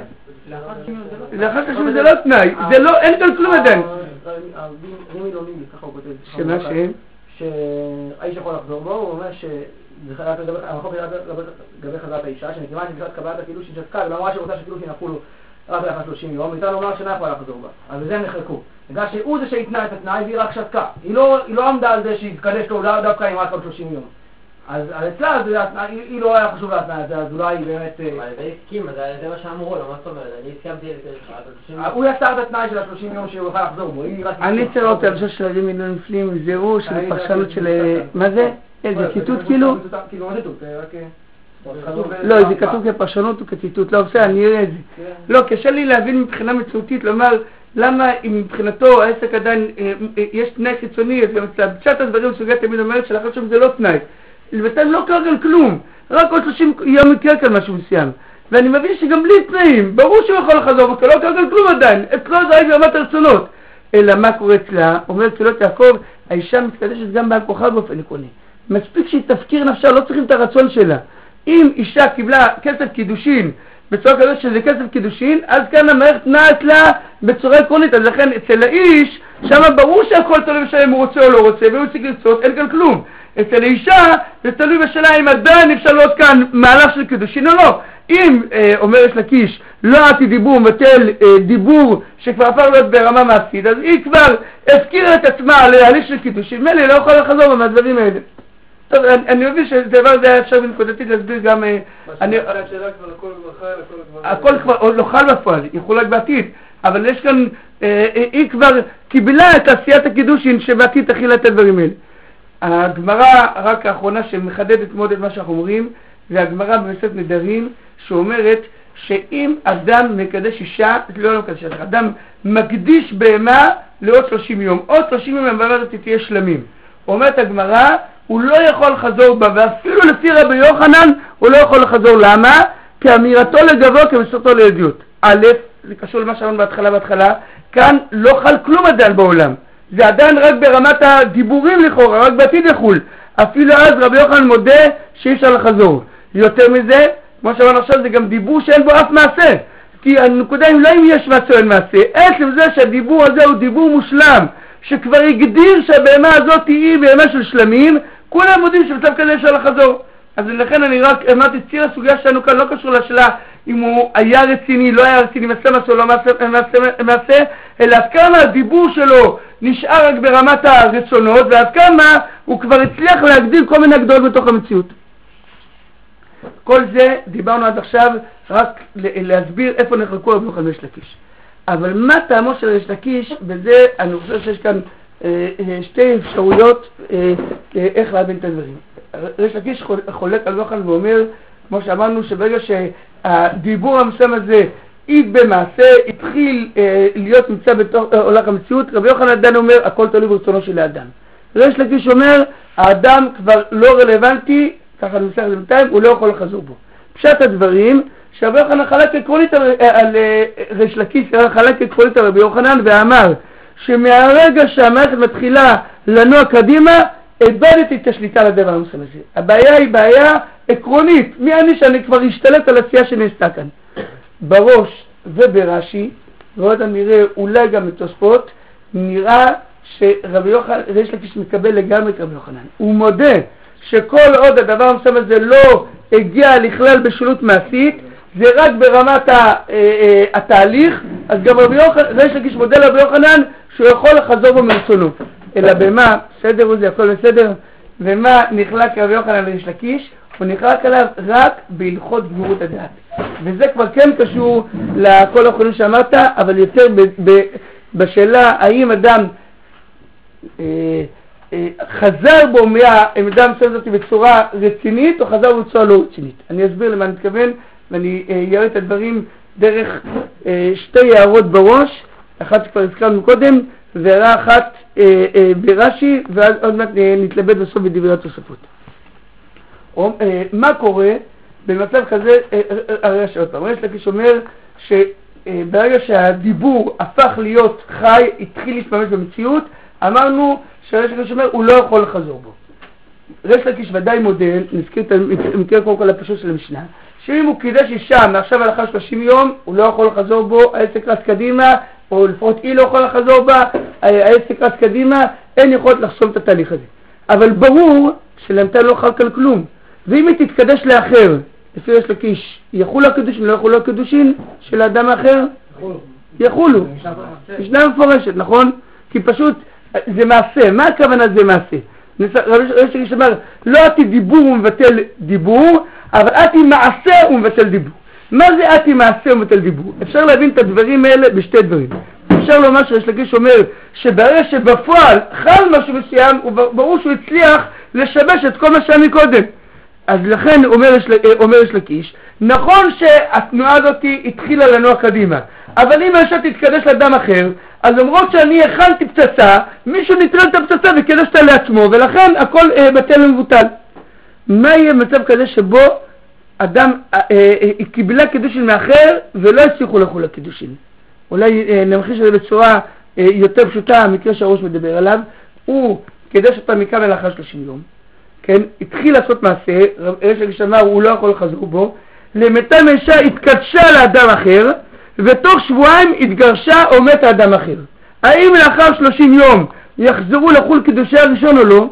לאחר שלושים זה לא תנאי, זה לא, אין כאן כלום עדיין. רימי לא לימי, ככה הוא כותב. שמה שהם? שהאיש יכול לחזור בו, הוא אומר שהמחוק לגבי חזרת האישה, שנקרא שבשעת קבלת הקילושין שתקה, ולא אמרה שרוצה שקילושין יחולו רק לאחר שלושים יום, ניתן לומר שאינה יכולה לחזור בה. אז בזה הם נחלקו. בגלל שהוא זה שהתנה את התנאי והיא רק שתקה. היא לא עמדה על זה שהתקדש לו דווקא עם רק עוד שלושים יום. אז אצלה היא לא היה חשוב להתנאי הזה, אז אולי באמת... אבל זה הסכים, זה מה שאמרו לו, מה זאת אומרת? אני הסכמתי לקדש לך. הוא יצר את התנאי של השלושים יום שהוא יוכל לחזור בו. אני צריך אותה, אני חושב שלבים מיליון נפלים, זהו, של פרשנות של... מה זה? איזה ציטוט כאילו? כאילו, מה ציטוט? רק... לא, זה כתוב כפרשנות וכציטוט, לא עושה, אני אראה את זה. לא, קשה לי להבין מבחינה מציאותית, לומר למה אם מבחינתו העסק עדיין יש תנאי חיצוני, אז גם פשט הדברים סוגיה תמיד אומרת שלאחר שם זה לא תנאי. לבטאים לא קרה כאן כלום, רק עוד שלושים יום יקרה כאן משהו מסוים. ואני מבין שגם בלי תנאים, ברור שהוא יכול לחזור, אבל לא קרה כאן כלום עדיין, אצלו זה היה ברמת הרצונות. אלא מה קורה אצלה? אומר תפילות יעקב, האישה מתקדשת גם בעל כוחה באופן עקרוני. מספיק שהיא תפקיר נפשה, לא צריכים את הרצון שלה. אם אישה קיבלה כסף קידושין בצורה כזאת שזה כסף קידושין, אז כאן המערכת נעת לה בצורה עקרונית. אז לכן אצל האיש, שם ברור שהכל תלוי בשאלה אם הוא רוצה או לא רוצה, והוא צריך לרצות, אין כאן כלום. אצל האישה זה תלוי בשאלה אם עדיין אפשר לראות כאן מהלך של קידושין או לא. אם, אה, אומר ריש לקיש, לא עתי דיבור, מבטל אה, דיבור שכבר הפך להיות ברמה מעשית, אז היא כבר הפקירה את עצמה להליך של קידושין, מילא לא יכולה לחזור מהדברים האלה. טוב, אני מבין שדבר זה היה אפשר בנקודתית להסביר גם... הכל כבר לא חל בפועל, יחולק בעתיד, אבל יש כאן, היא כבר קיבלה את עשיית הקידושין שבעתיד תחילה את הדברים האלה. הגמרא רק האחרונה שמחדדת מאוד את מה שאנחנו אומרים, זה הגמרא במסכת נדרים שאומרת שאם אדם מקדש אישה, לא לא מקדש אישה, אדם מקדיש בהמה לעוד שלושים יום, עוד שלושים יום הבהמה הזאת תהיה שלמים. אומרת הגמרא, הוא לא יכול לחזור בה, ואפילו לפי רבי יוחנן הוא לא יכול לחזור. למה? כי אמירתו לגבו כמסורתו לעדיות. א', זה קשור למה שאמרנו בהתחלה בהתחלה, כאן לא חל כלום עדיין בעולם. זה עדיין רק ברמת הדיבורים לכאורה, רק בעתיד יחול. אפילו אז רבי יוחנן מודה שאי אפשר לחזור. יותר מזה, כמו שאמרנו עכשיו, זה גם דיבור שאין בו אף מעשה. כי הנקודה היא לא אם יש מעשה או אין מעשה, עצם זה שהדיבור הזה הוא דיבור מושלם, שכבר הגדיר שהבהמה הזאת היא בהמה של שלמים, כולם יודעים שבצב כזה אפשר לחזור. אז לכן אני רק אמרתי, ציר הסוגיה שלנו כאן לא קשור לשאלה אם הוא היה רציני, לא היה רציני, מעשה מעשה או לא מעשה, מעשה, מעשה, אלא עד כמה הדיבור שלו נשאר רק ברמת הרצונות, ועד כמה הוא כבר הצליח להגדיל כל מיני הגדולות בתוך המציאות. כל זה דיברנו עד עכשיו רק להסביר איפה נחלקו רבי יוחנן וריש לקיש. אבל מה טעמו של ריש לקיש, בזה אני חושב שיש כאן אה, שתי אפשרויות אה, איך להבין את הדברים. ריש לקיש חולק על יוחנן ואומר, כמו שאמרנו, שברגע שהדיבור המסוים הזה עיד במעשה, התחיל אה, להיות נמצא בתוך אה, עולם המציאות, רבי יוחנן עדיין אומר, הכל תלוי ברצונו של האדם. ריש לקיש אומר, האדם כבר לא רלוונטי, ככה נמסך את זה בינתיים, הוא לא יכול לחזור בו. פשט הדברים, שרבי יוחנן חלק עקרונית על, על ריש לקיש, חלק עקרונית על רבי יוחנן, ואמר שמהרגע שהמערכת מתחילה לנוע קדימה, איבדתי את השליטה לדבר המסוים הזה. הבעיה היא בעיה עקרונית. מי אני שאני כבר אשתלט על עשייה שנעשתה כאן? בראש וברש"י, ועוד נראה אולי גם בתוספות, נראה שרבי יוחנן, ריש לקיש מקבל לגמרי את רבי יוחנן. הוא מודה שכל עוד הדבר המסוים הזה לא הגיע לכלל בשלות מעשית, זה רק ברמת התהליך, אז גם רבי יוחנן, ריש לקיש מודה לרבי יוחנן שהוא יכול לחזור בו מרצונו. אלא במה, בסדר הוא זה, הכל בסדר, ומה נחלק רבי יוחנן לריש לקיש? הוא נחלק עליו רק בהלכות גמירות הדעת. וזה כבר כן קשור לכל האחרונים שאמרת, אבל יותר ב- ב- בשאלה האם אדם אה, אה, חזר בו מהעמדה המסוימת הזאת בצורה רצינית או חזר בו בצורה לא רצינית. אני אסביר למה אני מתכוון, ואני אה, אראה את הדברים דרך אה, שתי הערות בראש, אחת שכבר הזכרנו קודם, והערה אחת אה, אה, ברש"י, ואז עוד מעט אה, נתלבט בסוף בדברי התוספות. או, אה, מה קורה במצב כזה? אה, אה, הרי שעוד פעם, ריש לקיש אומר שברגע אה, שהדיבור הפך להיות חי, התחיל להתממש במציאות, אמרנו שריש לקיש אומר הוא לא יכול לחזור בו. ריש לקיש ודאי מודל, נזכיר את המקרה קודם כל הפשוט של המשנה, שאם הוא קידש אישה מעכשיו לאחר שלושים יום, הוא לא יכול לחזור בו, העסק רץ קדימה, או לפחות היא לא יכולה לחזור בה, העסק רץ קדימה, אין יכולת לחסום את התהליך הזה. אבל ברור שלמתה לא חלק על כלום. ואם היא תתקדש לאחר, לפי ריש לקיש, יחולו הקידושין, לא יחולו הקידושין של האדם האחר? יחולו. משנה מפורשת, נכון? כי פשוט זה מעשה. מה הכוונה זה מעשה? ריש לקיש אמר, לא עתי דיבור ומבטל דיבור, אבל עתי מעשה ומבטל דיבור. מה זה עתי מעשה ומבטל דיבור? אפשר להבין את הדברים האלה בשתי דברים. אפשר לומר שריש לקיש אומר שברגע שבפועל חל משהו מסוים, ברור שהוא הצליח לשבש את כל מה שהיה מקודם. אז לכן אומר ריש לקיש, נכון שהתנועה הזאת התחילה לנוע קדימה, אבל אם האישה תתקדש לאדם אחר, אז למרות שאני הכנתי פצצה, מישהו נטרל את הפצצה וקדש אותה לעצמו, ולכן הכל אה, בטל ומבוטל. מה יהיה מצב כזה שבו אדם אה, אה, אה, קיבלה קידושין מאחר ולא הצליחו לחול הקידושין? אולי אה, נמחיש את זה בצורה אה, יותר פשוטה, המקרה שהראש מדבר עליו, הוא קידש אותה מכאן לאחר שלושים יום, כן, התחיל לעשות מעשה, ריש לקיש אמר הוא לא יכול לחזור בו, למתם האישה התקדשה לאדם אחר, ותוך שבועיים התגרשה או מת האדם אחר. האם לאחר שלושים יום יחזרו לחול קידושי הראשון או לא?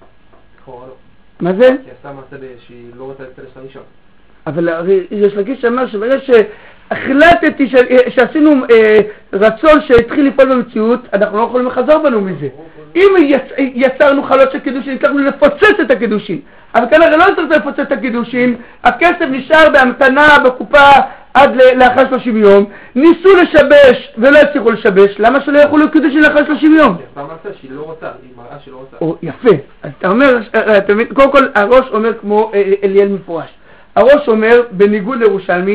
מה זה? כי עשתה מעשה שהיא לא רוצה להתקדש לראשון. אבל ריש לקיש אמר שברגע שהחלטתי שעשינו רצון שהתחיל לפעול במציאות, אנחנו לא יכולים לחזור בנו מזה. אם יצרנו חלות של קידושין, הצלחנו לפוצץ את הקידושין. אבל כנראה לא הצלחנו לפוצץ את הקידושין, הכסף נשאר בהמתנה בקופה עד לאחר שלושים יום, ניסו לשבש ולא הצליחו לשבש, למה שלא יכולו קידושין לאחר שלושים יום? היא עשתה מעשה שהיא לא רוצה, היא מראה שהיא לא רוצה. יפה, אז אתה אומר, קודם כל הראש אומר כמו אליאל מפורש. הראש אומר, בניגוד לירושלמי,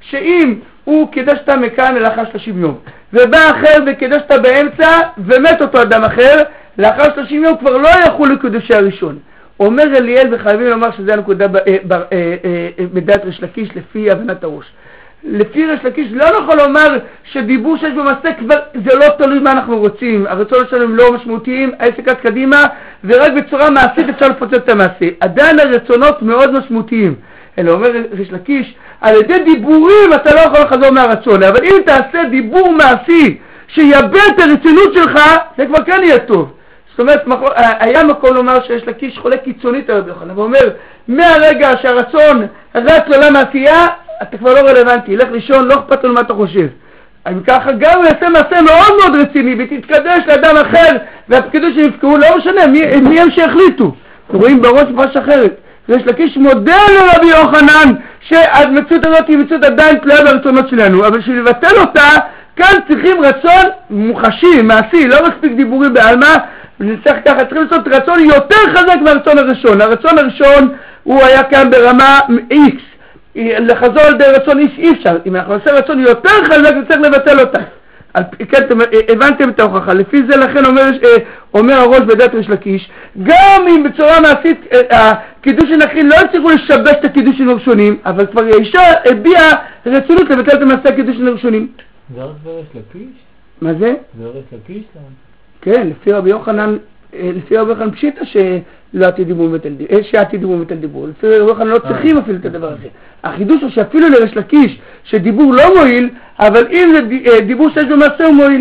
שאם הוא קידש אותה מכאן לאחר שלושים יום, ובא אחר וקידש אותה באמצע ומת אותו אדם אחר, לאחר שלושים יום כבר לא יחול לקידושי הראשון. אומר אליאל, וחייבים לומר שזה הנקודה בדעת ריש לקיש לפי הבנת הראש. לפי ריש לקיש לא יכול לומר שדיבור שיש במעשה כבר זה לא תלוי מה אנחנו רוצים, הרצונות שלנו לא משמעותיים, העסק עד קדימה, ורק בצורה מעשית אפשר לפוצץ את המעשה. עדיין הרצונות מאוד משמעותיים. אלא אומר ריש לקיש, על ידי דיבורים אתה לא יכול לחזור מהרצון, אבל אם תעשה דיבור מעשי שיבא את הרצינות שלך, זה כבר כן יהיה טוב. זאת אומרת, היה מקום לומר שיש לקיש חולק קיצונית על רבי יוחנן, ואומר, מהרגע שהרצון רץ לעולם העשייה, אתה כבר לא רלוונטי, לך לישון, לא אכפת לו מה אתה חושב. אם ככה גם יעשה מעשה מאוד מאוד רציני, ותתקדש לאדם אחר, והפקידות שנפקעו, לא משנה, מי, מי הם שהחליטו. אנחנו רואים בראש מפרש אחרת. יש לקיש מודל לרבי יוחנן, שהמציאות הזאת היא מציאות עדיין תלויה ברצונות שלנו, אבל בשביל לבטל אותה, כאן צריכים רצון מוחשי, מעשי, לא מספיק דיבורים בעלמא, ונצטרך ככה, צריכים לעשות רצון יותר חזק מהרצון הראשון. הרצון הראשון הוא היה כאן ברמה X, לחזור על די רצון X אי אפשר, אם אנחנו נעשה רצון יותר חזק, נצטרך לבטל אותה. כן, הבנתם את ההוכחה, לפי זה לכן אומר, אומר הראש בדעת ריש לקיש, גם אם בצורה מעשית הקידוש הנכין לא הצליחו לשבש את הקידוש הראשונים, אבל כבר האישה הביעה רצינות לבטל את המעשה הקידוש הראשונים. זה רק בריש לקיש? מה זה? זה ריש לקיש? כן, לפי רבי יוחנן, לפי רבי יוחנן פשיטה שלא עתיד דיבור מבטל דיבור, שעתיד דיבור מבטל דיבור, לפי רבי יוחנן לא צריכים אפילו את הדבר הזה. החידוש הוא שאפילו לריש לקיש שדיבור לא מועיל, אבל אם זה דיבור שיש במעשה הוא מועיל.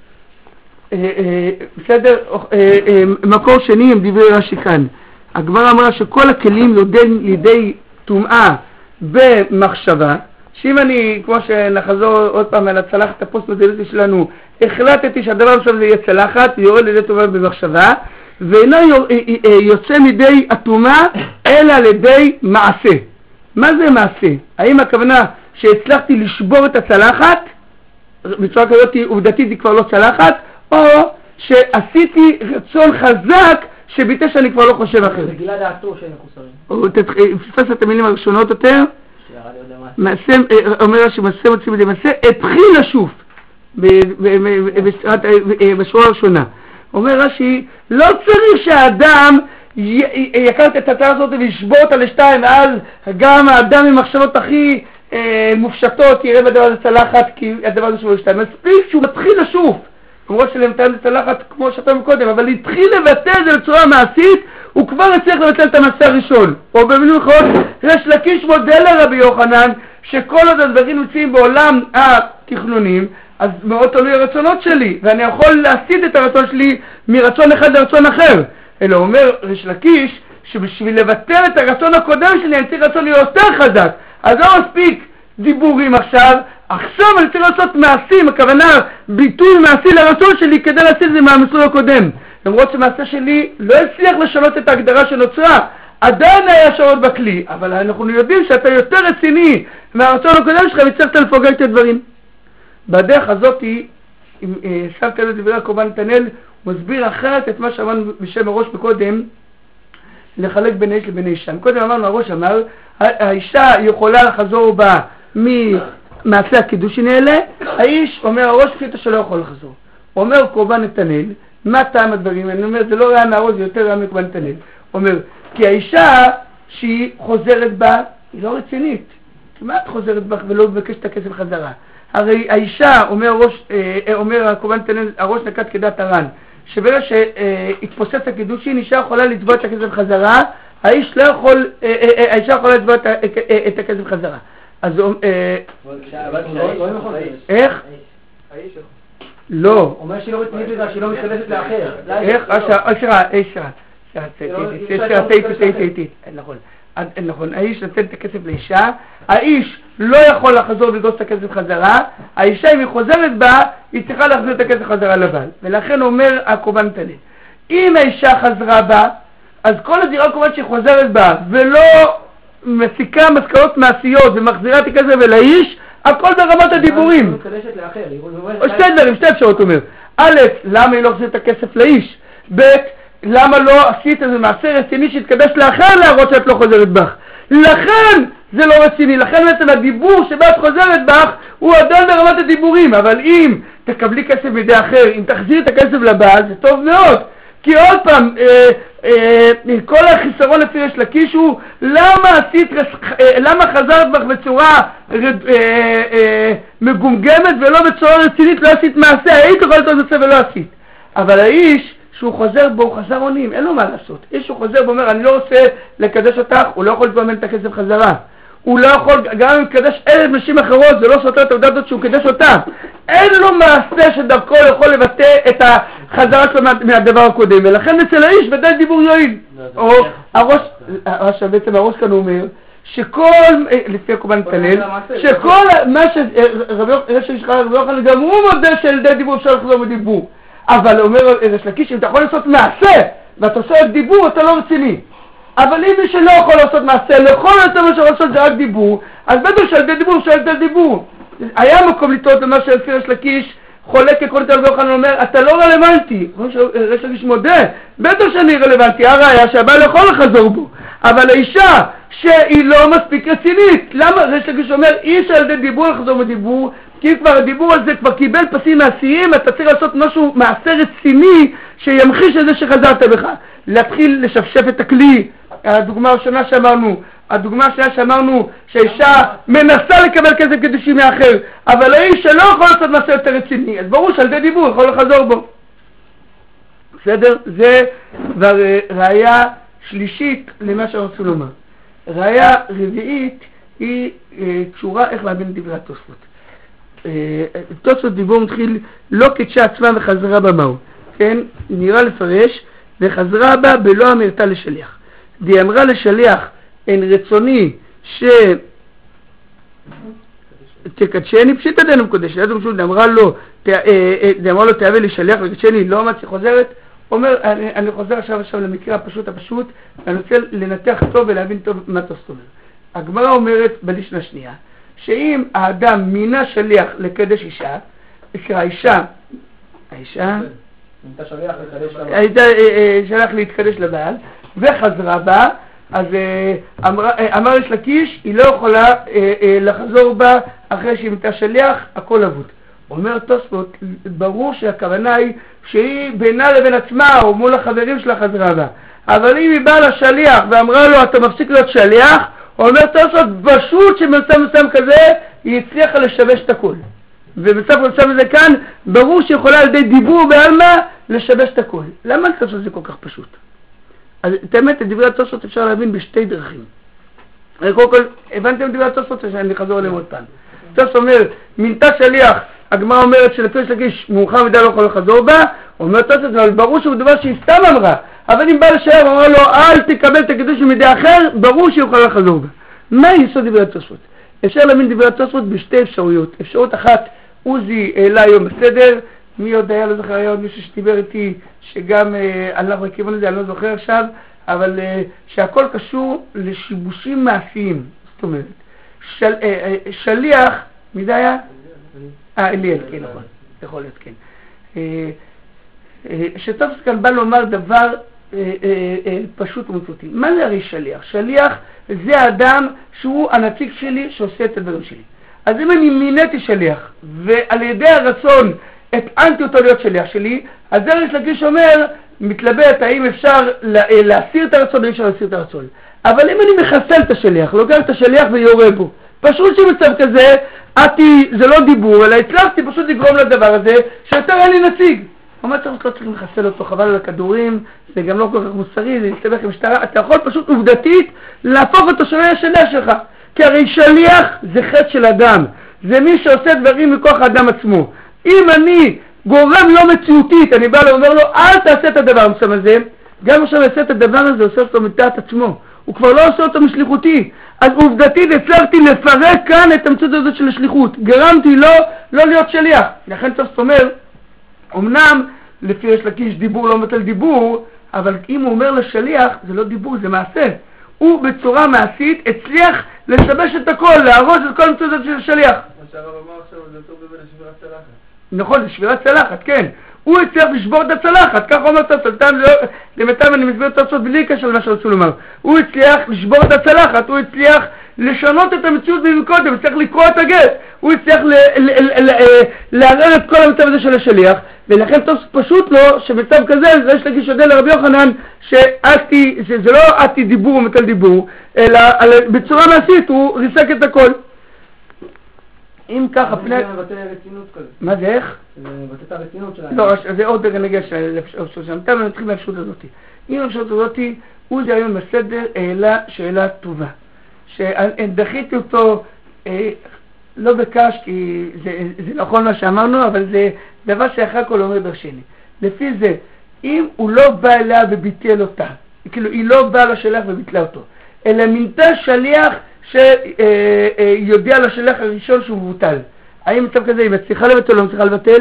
בסדר, מקור שני עם דברי רש"י כאן. הגמרא אמרה שכל הכלים יודעים לידי טומאה במחשבה, שאם אני, כמו שנחזור עוד פעם על הצלחת הפוסט-מודרניסטי שלנו, החלטתי שהדבר עכשיו זה יהיה צלחת, יורד לידי טומאה במחשבה, ואינו יוצא מידי הטומאה אלא לידי מעשה. מה זה מעשה? האם הכוונה שהצלחתי לשבור את הצלחת, בצורה כזאת עובדתית היא כבר לא צלחת, או שעשיתי רצון חזק שביטא שאני כבר לא חושב אחרת. זה גילה דעתו שהם מחוסרים. הוא תפס את המילים הראשונות יותר, אומר שמעשה מוצאים את זה מעשה, התחיל לשוף בשורה הראשונה. אומר רש"י, לא צריך שהאדם יקרת את התא הזאת וישבור אותה לשתיים, ואז גם האדם עם מחשבות הכי מופשטות יראה בדבר הזה צלחת, כי הדבר הזה שבו לשתיים. מספיק שהוא מתחיל לשוף, כמו שלמתן זה צלחת כמו שאתה מקודם, אבל התחיל לבטא את זה בצורה מעשית, הוא כבר הצליח לבטל את המעשה הראשון. או במילים אחרות, ריש לקיש מודל לרבי יוחנן, שכל עוד הדברים נמצאים בעולם התכנונים, אז מאוד תלוי הרצונות שלי, ואני יכול להסיט את הרצון שלי מרצון אחד לרצון אחר. אלא אומר ריש לקיש, שבשביל לבטל את הרצון הקודם שלי, אני צריך רצון להיות יותר חזק. אז לא מספיק דיבורים עכשיו, עכשיו אני צריך לעשות מעשים, הכוונה ביטוי מעשי לרצון שלי כדי להסיט את זה מהמסלול הקודם. למרות שמעשה שלי לא הצליח לשנות את ההגדרה שנוצרה, עדיין היה שעות בכלי, אבל אנחנו יודעים שאתה יותר רציני מהרצון הקודם שלך וצריך לפוגג את הדברים. בדרך הזאת, אם שמת את דברי הקורבן נתנאל, הוא מסביר אחרת את מה שאמרנו בשם הראש בקודם, לחלק בין האיש לבין האישה. קודם אמרנו, הראש אמר, האישה יכולה לחזור בה ממעשה הקידושין האלה, האיש אומר הראש פשיטה שלא יכול לחזור. הוא אומר קורבן נתנאל, מה טעם הדברים? אני אומר, זה לא ראה מהראש, זה יותר ראה מקורבן נתנאל. הוא אומר, כי האישה שהיא חוזרת בה, היא לא רצינית. כמעט חוזרת בה ולא מבקש את הכסף חזרה. הרי האישה, אומר הראש, אומר הקורבן נתנאל, הראש נקט כדת הר"ן, שברגע שהתפוסס הקידושין, אישה יכולה לתבוע את הכסף חזרה, האיש לא יכול, האישה יכולה לתבוע את הכסף חזרה. אז איך? לא. אומר שהיא לא רצינית בגלל שהיא לא מתקדשת לאחר. איך? אשרה, אשרה. נכון. נכון, האיש נותן את הכסף לאישה, האיש לא יכול לחזור ולגוס את הכסף חזרה, האישה אם היא חוזרת בה, היא צריכה להחזיר את הכסף חזרה לבעל. ולכן אומר הקורבן נתנאל, אם האישה חזרה בה, אז כל הזירה הקורבן שהיא חוזרת בה, ולא מסיקה מסקנות מעשיות ומחזירה את הכסף אל האיש, הכל ברמת הדיבורים. שתי דברים, שתי אפשרות אומר. א', למה היא לא החזיר את הכסף לאיש? ב', למה לא עשית איזה מעשה רציני שהתקדש לאחר להראות שאת לא חוזרת בך? לכן זה לא רציני, לכן בעצם הדיבור שבה את חוזרת בך הוא עדיין ברמת הדיבורים, אבל אם תקבלי כסף מידי אחר, אם תחזיר את הכסף לבעל, זה טוב מאוד. כי עוד פעם, אה, אה, כל החיסרון לפי ריש לקיש הוא למה עשית, אה, למה חזרת בך בצורה אה, אה, מגומגמת ולא בצורה רצינית, לא עשית מעשה, היית יכולה לעשות מעשה ולא עשית. אבל האיש שהוא חוזר בו, הוא חזר עונים, אין לו מה לעשות. איש שהוא חוזר בו אומר, אני לא רוצה לקדש אותך, הוא לא יכול לתבמן את הכסף חזרה. הוא לא יכול, גם אם יקדש אלף נשים אחרות, זה לא סותר את העובדה הזאת שהוא קדש אותה. אין לו מעשה שדרכו יכול לבטא את החזרה שלו מהדבר הקודם, ולכן אצל האיש ודאי דיבור יועיל. או הראש, בעצם הראש כאן אומר, שכל, לפי הקורבן נתנאל, שכל מה שרבי יוחנן גם הוא מודה שעל ידי דיבור אפשר לחזור בדיבור. אבל אומר ריש לקיש, אם אתה יכול לעשות מעשה, ואתה עושה את דיבור, אתה לא רציני. אבל אם מי שלא יכול לעשות מעשה, לכל יותר מה שיכול לעשות זה רק דיבור, אז בטח שעל ידי דיבור, שעל ידי דיבור. היה מקום לטעות למה שלפי ריש לקיש, חולק עקרונית על רבי יוחנן אומר, אתה לא רלוונטי. ריש לקיש מודה, בטח שאני רלוונטי, הראיה שהבעל יכול לחזור בו. אבל האישה שהיא לא מספיק רצינית, למה ריש לקיש אומר, איש על ידי דיבור לחזור בדיבור, כי כבר הדיבור על זה כבר קיבל פסים מעשיים, אתה צריך לעשות משהו מעשה רציני שימחיש את זה שחזרת בך. להתחיל לשפשף את הכלי, הדוגמה הראשונה שאמרנו, הדוגמה השנייה שאמרנו שהאישה מנסה לקבל כסף קדושי מאחר, אבל האיש שלא יכול לעשות מעשה יותר רציני, אז ברור שעל ידי דיבור יכול לחזור בו. בסדר? זה כבר ראיה שלישית למה שרצו לומר. ראיה רביעית היא קשורה איך להבין דברי התוספות. תוספות דיבור מתחיל לא קדשה עצמה וחזרה בה מהו, כן? נראה לפרש וחזרה בה בלא אמרתה לשליח. די אמרה לשליח אין רצוני שתקדשני פשיטא דנו מקודש, די אמרה לו די אמרה לו תהווה לי שליח וקדשני, לא אמרתי חוזרת. אומר, אני, אני חוזר עכשיו עכשיו למקרה הפשוט הפשוט, ואני רוצה לנתח טוב ולהבין טוב מה תוספות אומר. הגמרא אומרת בלישנה השנייה, שאם האדם מינה שליח לקדש אישה, יקרא אישה, האישה, הייתה שליח להתקדש לבעל, וחזרה בה, אז אמר ריש לקיש, היא לא יכולה לחזור בה אחרי שהיא מיתה שליח, הכל אבוד. אומר תוספות, ברור שהכוונה היא שהיא בינה לבין עצמה או מול החברים שלה חזרה בה. אבל אם היא באה לשליח ואמרה לו אתה מפסיק להיות שליח, אומר תוספות פשוט שבמצב מסוים כזה היא הצליחה לשבש את הכל. ובמצב מסוים הזה כאן ברור שיכולה על ידי דיבור בעלמא לשבש את הכל. למה תוספות זה כל כך פשוט? אז את האמת, את דברי התוספות אפשר להבין בשתי דרכים. קודם כל, הבנתם דברי התוספות שאני אחזור עליהם עוד פעם. תוספות אומר, מינתה שליח, הגמרא אומרת שלפי ריש לקיש מאוחר מדי לא יכול לחזור בה, אומר תוספות, אבל ברור שהוא דבר שהיא סתם אמרה. אבל אם בא לשער ואומר לו, אל תקבל את הקידוש מידי אחר, ברור שהוא יכול לחזור בה. מה יסוד דברי התוספות? אפשר להבין דברי התוספות בשתי אפשרויות. אפשרות אחת, עוזי העלה היום בסדר, מי עוד היה, לא זוכר, היה עוד מישהו שדיבר איתי, שגם אה, הלך לכיוון הזה, אני לא זוכר עכשיו, אבל אה, שהכל קשור לשיבושים מעשיים. זאת אומרת, של, אה, אה, שליח, מי זה היה? אה, אליאל, כן, נכון, יכול להיות, כן. אה, אה, שתוספות כאן בא לומר דבר אה, אה, אה, פשוט ומפשוטי. מה זה הרי שליח? שליח זה האדם שהוא הנציג שלי שעושה את הדברים שלי. אז אם אני מיניתי שליח, ועל ידי הרצון את אנטי אותו להיות שליח שלי, אז זה ריש לקיש אומר, מתלבט האם אפשר להסיר את הרצון או אפשר להסיר את הרצון. אבל אם אני מחסל את השליח, לוקח את השליח ויורה בו, פשוט שמצב כזה, אתי, זה לא דיבור, אלא הצלחתי פשוט לגרום לדבר הזה, שיותר אין לי נציג. הוא אומר, לא צריכים לחסל אותו, חבל על הכדורים, זה גם לא כל כך מוסרי, זה להסתבך עם משטרה, אתה יכול פשוט עובדתית להפוך אותו שליח השליח שלך. כי הרי שליח זה חטא של אדם, זה מי שעושה דברים מכוח האדם עצמו. אם אני גורם לא מציאותית, אני בא ואומר לו, אל תעשה את הדבר המסוים הזה, גם עכשיו יעשה את הדבר הזה, עושה אותו מתת עצמו. הוא כבר לא עושה אותו משליחותי. אז עובדתית הצלחתי לפרק כאן את המציאות הזאת של השליחות. גרמתי לו לא להיות שליח. לכן תוספות אומר, אמנם לפי ריש לקיש דיבור לא מטל דיבור, אבל אם הוא אומר לשליח, זה לא דיבור, זה מעשה. הוא בצורה מעשית הצליח לשבש את הכל, להרוס את כל המציאות הזאת של השליח. מה שהרב אמר עכשיו, זה טוב בבין השבירת צלחת. נכון, זה שבירת צלחת, כן. הוא הצליח לשבור את הצלחת, כך אומר תוספות, למיטב אני מסביר תוספות בלי קשר למה שרצו לומר. הוא הצליח לשבור את הצלחת, הוא הצליח לשנות את המציאות במקודם, הוא הצליח לקרוא את הגט, הוא הצליח לערער את כל המצב הזה של השליח, ולכן פשוט לא שמצב כזה, יש לגיש יודע לרבי יוחנן שאתי, זה לא אתי דיבור ומתל דיבור, אלא בצורה מעשית הוא ריסק את הכל. אם ככה פני... זה מבטא רצינות כזה. מה זה איך? זה מבטא את הרצינות שלהם. לא, זה עוד רגע נגיע לאפשרות שם. אתם נתחיל לאפשרות הזאת. אם האפשרות הזאת, הוא זה היום בסדר העלה שאלה טובה. שדחיתי אותו לא בקש, כי זה נכון מה שאמרנו, אבל זה דבר שאחר כל אומר דרשני. לפי זה, אם הוא לא בא אליה וביטל אותה, כאילו היא לא באה לשלח וביטלה אותו, אלא מינתה שליח שיודע לשלח הראשון שהוא מבוטל. האם מצב כזה היא מצליחה לבטל או לא מצליחה לבטל?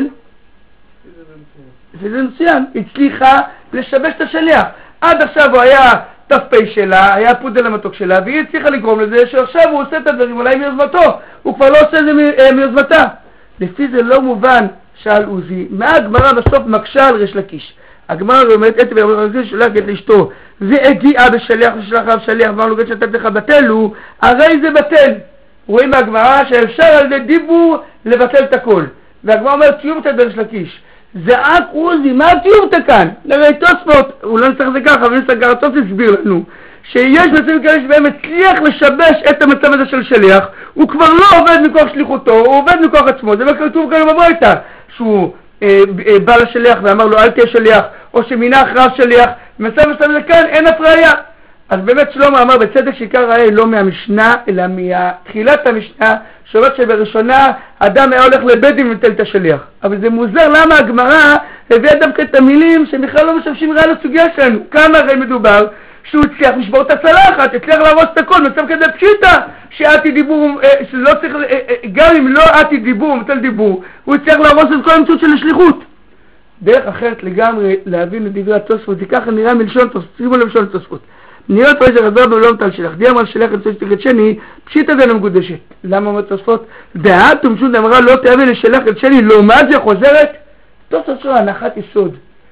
זה מצוין, היא הצליחה לשבש את השליח. עד עכשיו הוא היה ת"פ שלה, היה פודל המתוק שלה, והיא הצליחה לגרום לזה שעכשיו הוא עושה את הדברים אולי מיוזמתו, הוא כבר לא עושה את זה מיוזמתה. לפי זה לא מובן, שאל עוזי, מה הגמרא בסוף מקשה על ריש לקיש? הגמרא אומרת, אתי ורבי שלח גט לאשתו, והגיעה בשליח ושלח רב שליח, ואמר לו גט שתת לך בטלו, הרי זה בטל. רואים בהגמרא שאפשר על ידי דיבור לבטל את הכל. והגמרא אומרת, תיובתא בריש לקיש. זעק עוזי, מה תיובתא כאן? לראי תוספות, הוא לא נצטרך זה ככה, אבל נצטרך תוספות הסביר לנו, שיש מצבים כאלה שבהם הצליח לשבש את המצב הזה של שליח, הוא כבר לא עובד מכוח שליחותו, הוא עובד מכוח עצמו. זה מה כתוב כאן בברייתא, שהוא אה, אה, בא לשליח ואמר לו אל תהיה שליח, או שמינה אחריו שליח, במצב מסוים זה כאן אין הפריה. אז באמת שלמה אמר בצדק שעיקר ראיה לא מהמשנה, אלא מתחילת המשנה, שאומרת שבראשונה אדם היה הולך לבית דין ומטל את השליח. אבל זה מוזר למה הגמרא הביאה דווקא את המילים שבכלל לא משמשים רעה לסוגיה שלנו. כמה הרי מדובר שהוא הצליח לשבור את הצלחת, הצליח להרוס את הכל, מצב כזה פשיטה, שאתי דיבור, שלא צריך, גם אם לא אתי דיבור ומטל דיבור, הוא הצליח להרוס את כל המציאות של השליחות. דרך אחרת לגמרי להבין את דברי התוספות, זה ככה נראה מלשון תוספות, שימו ללשון תוספות. נראה פה איזה רזר ולא מטל שלך, די אמר שלך את שתיקת שני, פשיטה זה לא מקודשת. למה אומר תוספות? דעת ומשון אמרה לא תאבי לשלח את שני, לעומת זה חוזרת? תוספות שלו הנחת יסוד.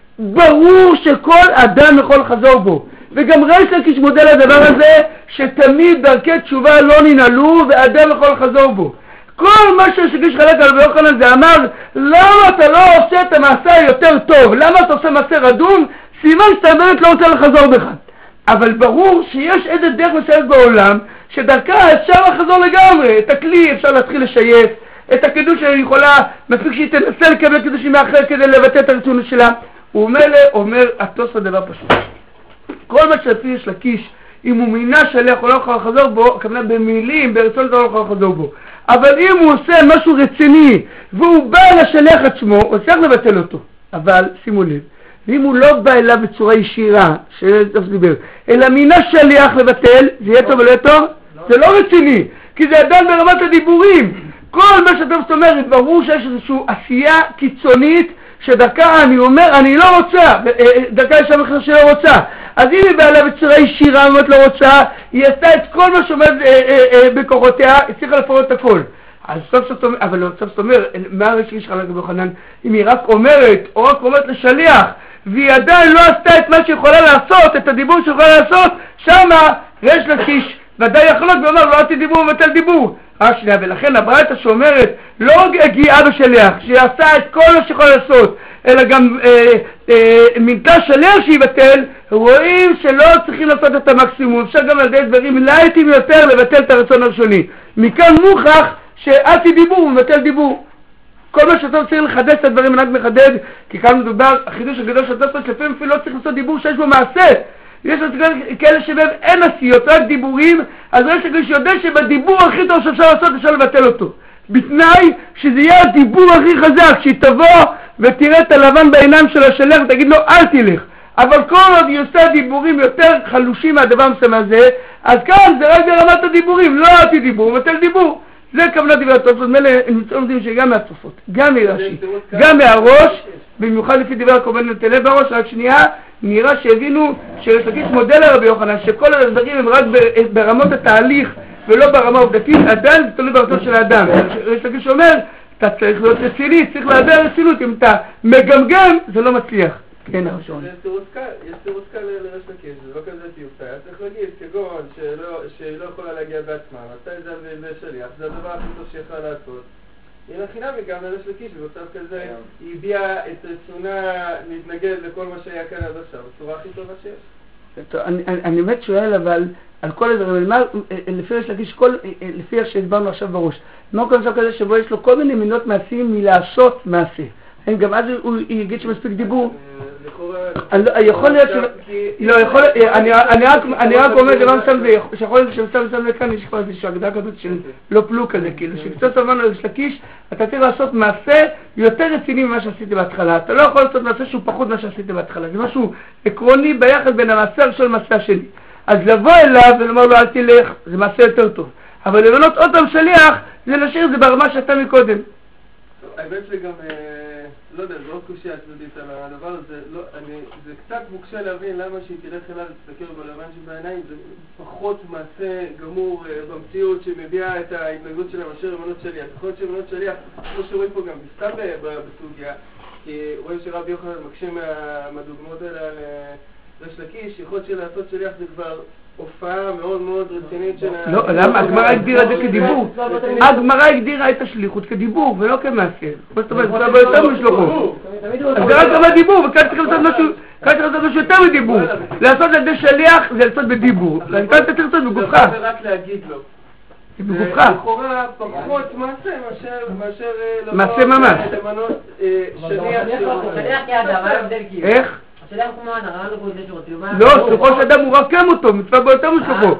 ברור שכל אדם יכול לחזור בו. וגם ריש לקיש מודל הדבר הזה, שתמיד דרכי תשובה לא ננעלו, ואדם יכול לחזור בו. כל מה ששגיש חלק על רבי יוחנן זה אמר, למה אתה לא עושה את המעשה היותר טוב? למה אתה עושה מעשה רדום? סימן שאתה באמת לא רוצה לחזור בך. אבל ברור שיש איזה דרך מסוימת בעולם, שדרכה אפשר לחזור לגמרי. את הכלי אפשר להתחיל לשייף, את הקידוש שהיא יכולה, מספיק שהיא תנסה לקבל קידושים מאחר כדי לבטא את הרצונות שלה. הוא אומר, אומר, התוספות דבר פשוט. כל מה שלפי יש לקיש, אם הוא מינה שליח הוא לא יכול לחזור בו, כמובן במילים, ברצון הוא לא יכול לחזור בו. אבל אם הוא עושה משהו רציני, והוא בא לשליח עצמו, הוא צריך לבטל אותו. אבל שימו לב, ואם הוא לא בא אליו בצורה ישירה, שתפס דיבר, אלא מינה שליח לבטל, זה יהיה טוב ולא יהיה טוב? זה לא רציני, כי זה עדיין ברמת הדיבורים. כל מה שאתה אומרת, ברור שיש איזושהי עשייה קיצונית, שדרכה אני אומר, אני לא רוצה, דרכה יש שם אחר שלא רוצה. אז אם היא בעלה בצורה ישירה, באמת לא רוצה, היא עשתה את כל מה שעומד בכוחותיה, הצליחה לפרוט את הכל. אז סוף סוף אומר, אבל סוף סוף אומר, מה הרי שיש לך לגבי יוחנן? אם היא רק אומרת, או רק אומרת לשליח, והיא עדיין לא עשתה את מה שיכולה לעשות, את הדיבור שיכולה לעשות, שמה ריש לקיש ודאי יחלוק ואומר, לא עשי דיבור ומטל דיבור. רק שנייה, ולכן הברייתא שאומרת, לא הגיעה בשליח, שהיא עשה את כל מה שיכולה לעשות, אלא גם אה, אה, מינתה שליח שיבטל, רואים שלא צריכים לעשות את המקסימום, אפשר גם על ידי דברים לייטים יותר לבטל את הרצון הראשוני. מכאן מוכח שעשי דיבור ומטל דיבור. כל מה שאתה צריך לחדש את הדברים מנהג מחדד, כי כאן מדובר, החידוש הגדול שאתה עושה, שלפעמים אפילו לא צריך לעשות דיבור שיש בו מעשה. יש כאלה שבהם אין עשיות, רק דיבורים, אז יש כאלה שיודע שבדיבור הכי טוב שאפשר לעשות, אפשר לבטל אותו. בתנאי שזה יהיה הדיבור הכי חזק, שהיא תבוא ותראה את הלבן בעיניים של השליח ותגיד לו אל תלך. אבל כל עוד היא עושה דיבורים יותר חלושים מהדבר מסוים הזה, אז כאן זה רק ברמת הדיבורים, לא אל תדיבור, מבטל דיבור. זה כוונת דברי התוספות, מלא נמצאים שגם מהתוספות, גם מרש"י, גם מהראש, במיוחד לפי דברי הקורבן נטלה בראש, רק שנייה, נראה שהבינו שריש לקיש מודל לרבי יוחנן, שכל הדברים הם רק ברמות התהליך ולא ברמה העובדתית, עדיין זה תלוי ברצון של האדם. ריש לקיש אומר, אתה צריך להיות רציני, צריך להביע רצינות, אם אתה מגמגם זה לא מצליח. כן, הראשון. יש תירוץ קל לריש לקיש, זה לא כזה טיוטה, צריך להגיד כגון שהיא לא יכולה להגיע בעצמה, עשתה את זה על ידי שליח, זה הדבר הכי טוב שיכולה לעשות. היא מכינה וגם לריש לקיש, במצב כזה היא הביעה את רצונה להתנגד לכל מה שהיה כאן עד עכשיו, בצורה הכי טובה שיש. אני באמת שואל אבל על כל הדברים, לפי ריש לקיש, לפי איך שהסברנו עכשיו בראש, מה כל מצב כזה שבו יש לו כל מיני מינות מעשיים מלעשות מעשה? האם גם אז הוא יגיד שמספיק דיבור? יכול להיות שלא, לא יכול, אני רק אומר דבר מסתם זה, שיכול להיות שמסתם מסתם לכאן יש כבר איזושהי הגדרה כזאת של לא פלוק כזה, כאילו שקצת סבנו לריש לקיש, אתה צריך לעשות מעשה יותר רציני ממה שעשיתי בהתחלה, אתה לא יכול לעשות מעשה שהוא פחות ממה שעשיתי בהתחלה, זה משהו עקרוני ביחד בין המעשה הראשון למעשה השני, אז לבוא אליו ולומר לו אל תלך, זה מעשה יותר טוב, אבל לבנות עוד פעם שליח, זה להשאיר את זה ברמה שאתה מקודם. האמת שגם, לא יודע, זה עוד קושי הצדדית על הדבר הזה, זה קצת מוקשה להבין למה שהיא תלך אליו להסתכל בלבן שבעיניים, זה פחות מעשה גמור במציאות שמביאה את ההתנגדות שלהם אשר אמנות שליח. יכול להיות שאמנות שליח, כמו שרואים פה גם בסתם בסוגיה, כי רואים שרבי יוחנן מקשים מהדוגמאות האלה על ריש לקיש, יכול להיות שלעשות שליח זה כבר הופעה מאוד מאוד רצינית של... לא, למה? הגמרא הגדירה את זה כדיבור. הגמרא הגדירה את השליחות כדיבור ולא כמעשה. זאת אומרת, זה לא יותר משלוחו. אז זה רק רמת דיבור, וכאן צריך לעשות משהו יותר מדיבור. לעשות את זה שליח זה לעשות בדיבור. וכאן אתה צריך לעשות בגופך. זה רק להגיד לו. זה בגופך. לכאורה פחות מעשה מאשר... מעשה ממש. למנות שליח שלו. שליח כאדם, מה ההבדל כאילו? איך? השליח כמו אדם, הרעיון לא כמו זה שרוצים. לא, שלוחו של אדם הוא רקם אותו, מצווה בו יותר משלוחו.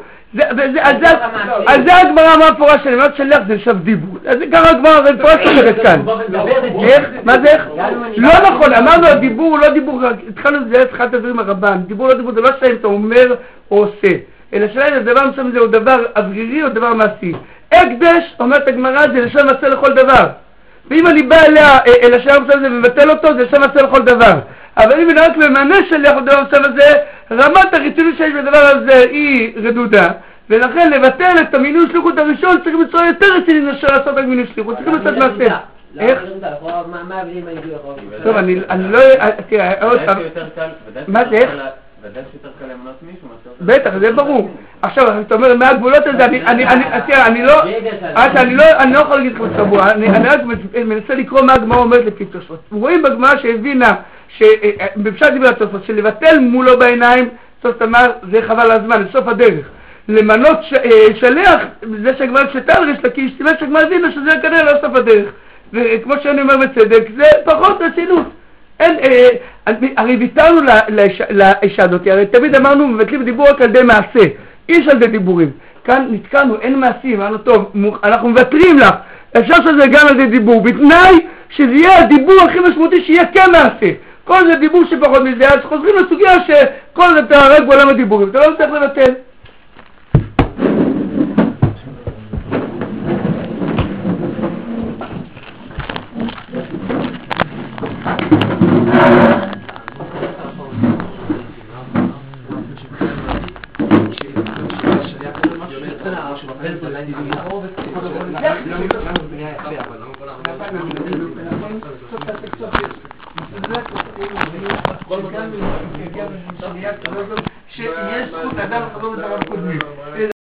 על זה הגמרא מה הפורש של אמנות שליח זה לשב דיבור. אז זה ככה הגמרא הפורש אומרת כאן. איך? מה זה איך? לא נכון, אמרנו הדיבור הוא לא דיבור, התחלנו את זה התחלת הדברים הרבן, דיבור לא דיבור זה לא שאם אתה אומר או עושה, אלא שאלה זה דבר מסוים זה או דבר אוורירי או דבר מעשי. הקדש, אומרת הגמרא, זה לשם מעשה לכל דבר. ואם אני בא אליה אל השם מסוים זה ומבטל אותו, זה לשם מעשה לכל דבר. אבל אם אני רק ממנה שליח לדבר מסוים הזה, רמת הרצינות שיש בדבר הזה היא רדודה. ולכן לבטל את המינוי שליחות הראשון צריך בצורה יותר רצינית מאשר לעשות רק מינוי שליחות. צריכים לעשות מעשה. איך? מה הבדלים בניגוד יכול? טוב, אני לא... תראה, עוד פעם... מה זה איך? ודאי שיותר קל למנות מישהו מאשר... בטח, זה ברור. עכשיו, אתה אומר, מה הגבולות הזה? אני לא יכול להגיד לך סבוע, אני רק מנסה לקרוא מה הגמרא אומרת לפי תוספות. רואים בגמרא שהבינה, בפשט דיבר התוספות, שלבטל מולו בעיניים, תוספות אמר, זה חבל הזמן, לסוף הדרך. למנות שליח, זה שהגמרא פשטה על ריש לקיש, סימן שהגמרא הבינה שזה כנראה לא סוף הדרך. וכמו שאני אומר בצדק, זה פחות רצינות. אין, הרי ויתרנו לאישה הזאת, הרי תמיד אמרנו מבטלים דיבור רק על ידי מעשה, איש על ידי דיבורים. כאן נתקענו, אין מעשים, אמרנו טוב, אנחנו מבטרים לך, אפשר שזה גם על ידי דיבור, בתנאי שזה יהיה הדיבור הכי משמעותי שיהיה כמעשה. כל זה דיבור שפחות מזה, אז חוזרים לסוגיה שכל זה אתה רק בעולם הדיבורים, אתה לא צריך לבטל. שיש זכות אדם לחזור לדבריו קודמים.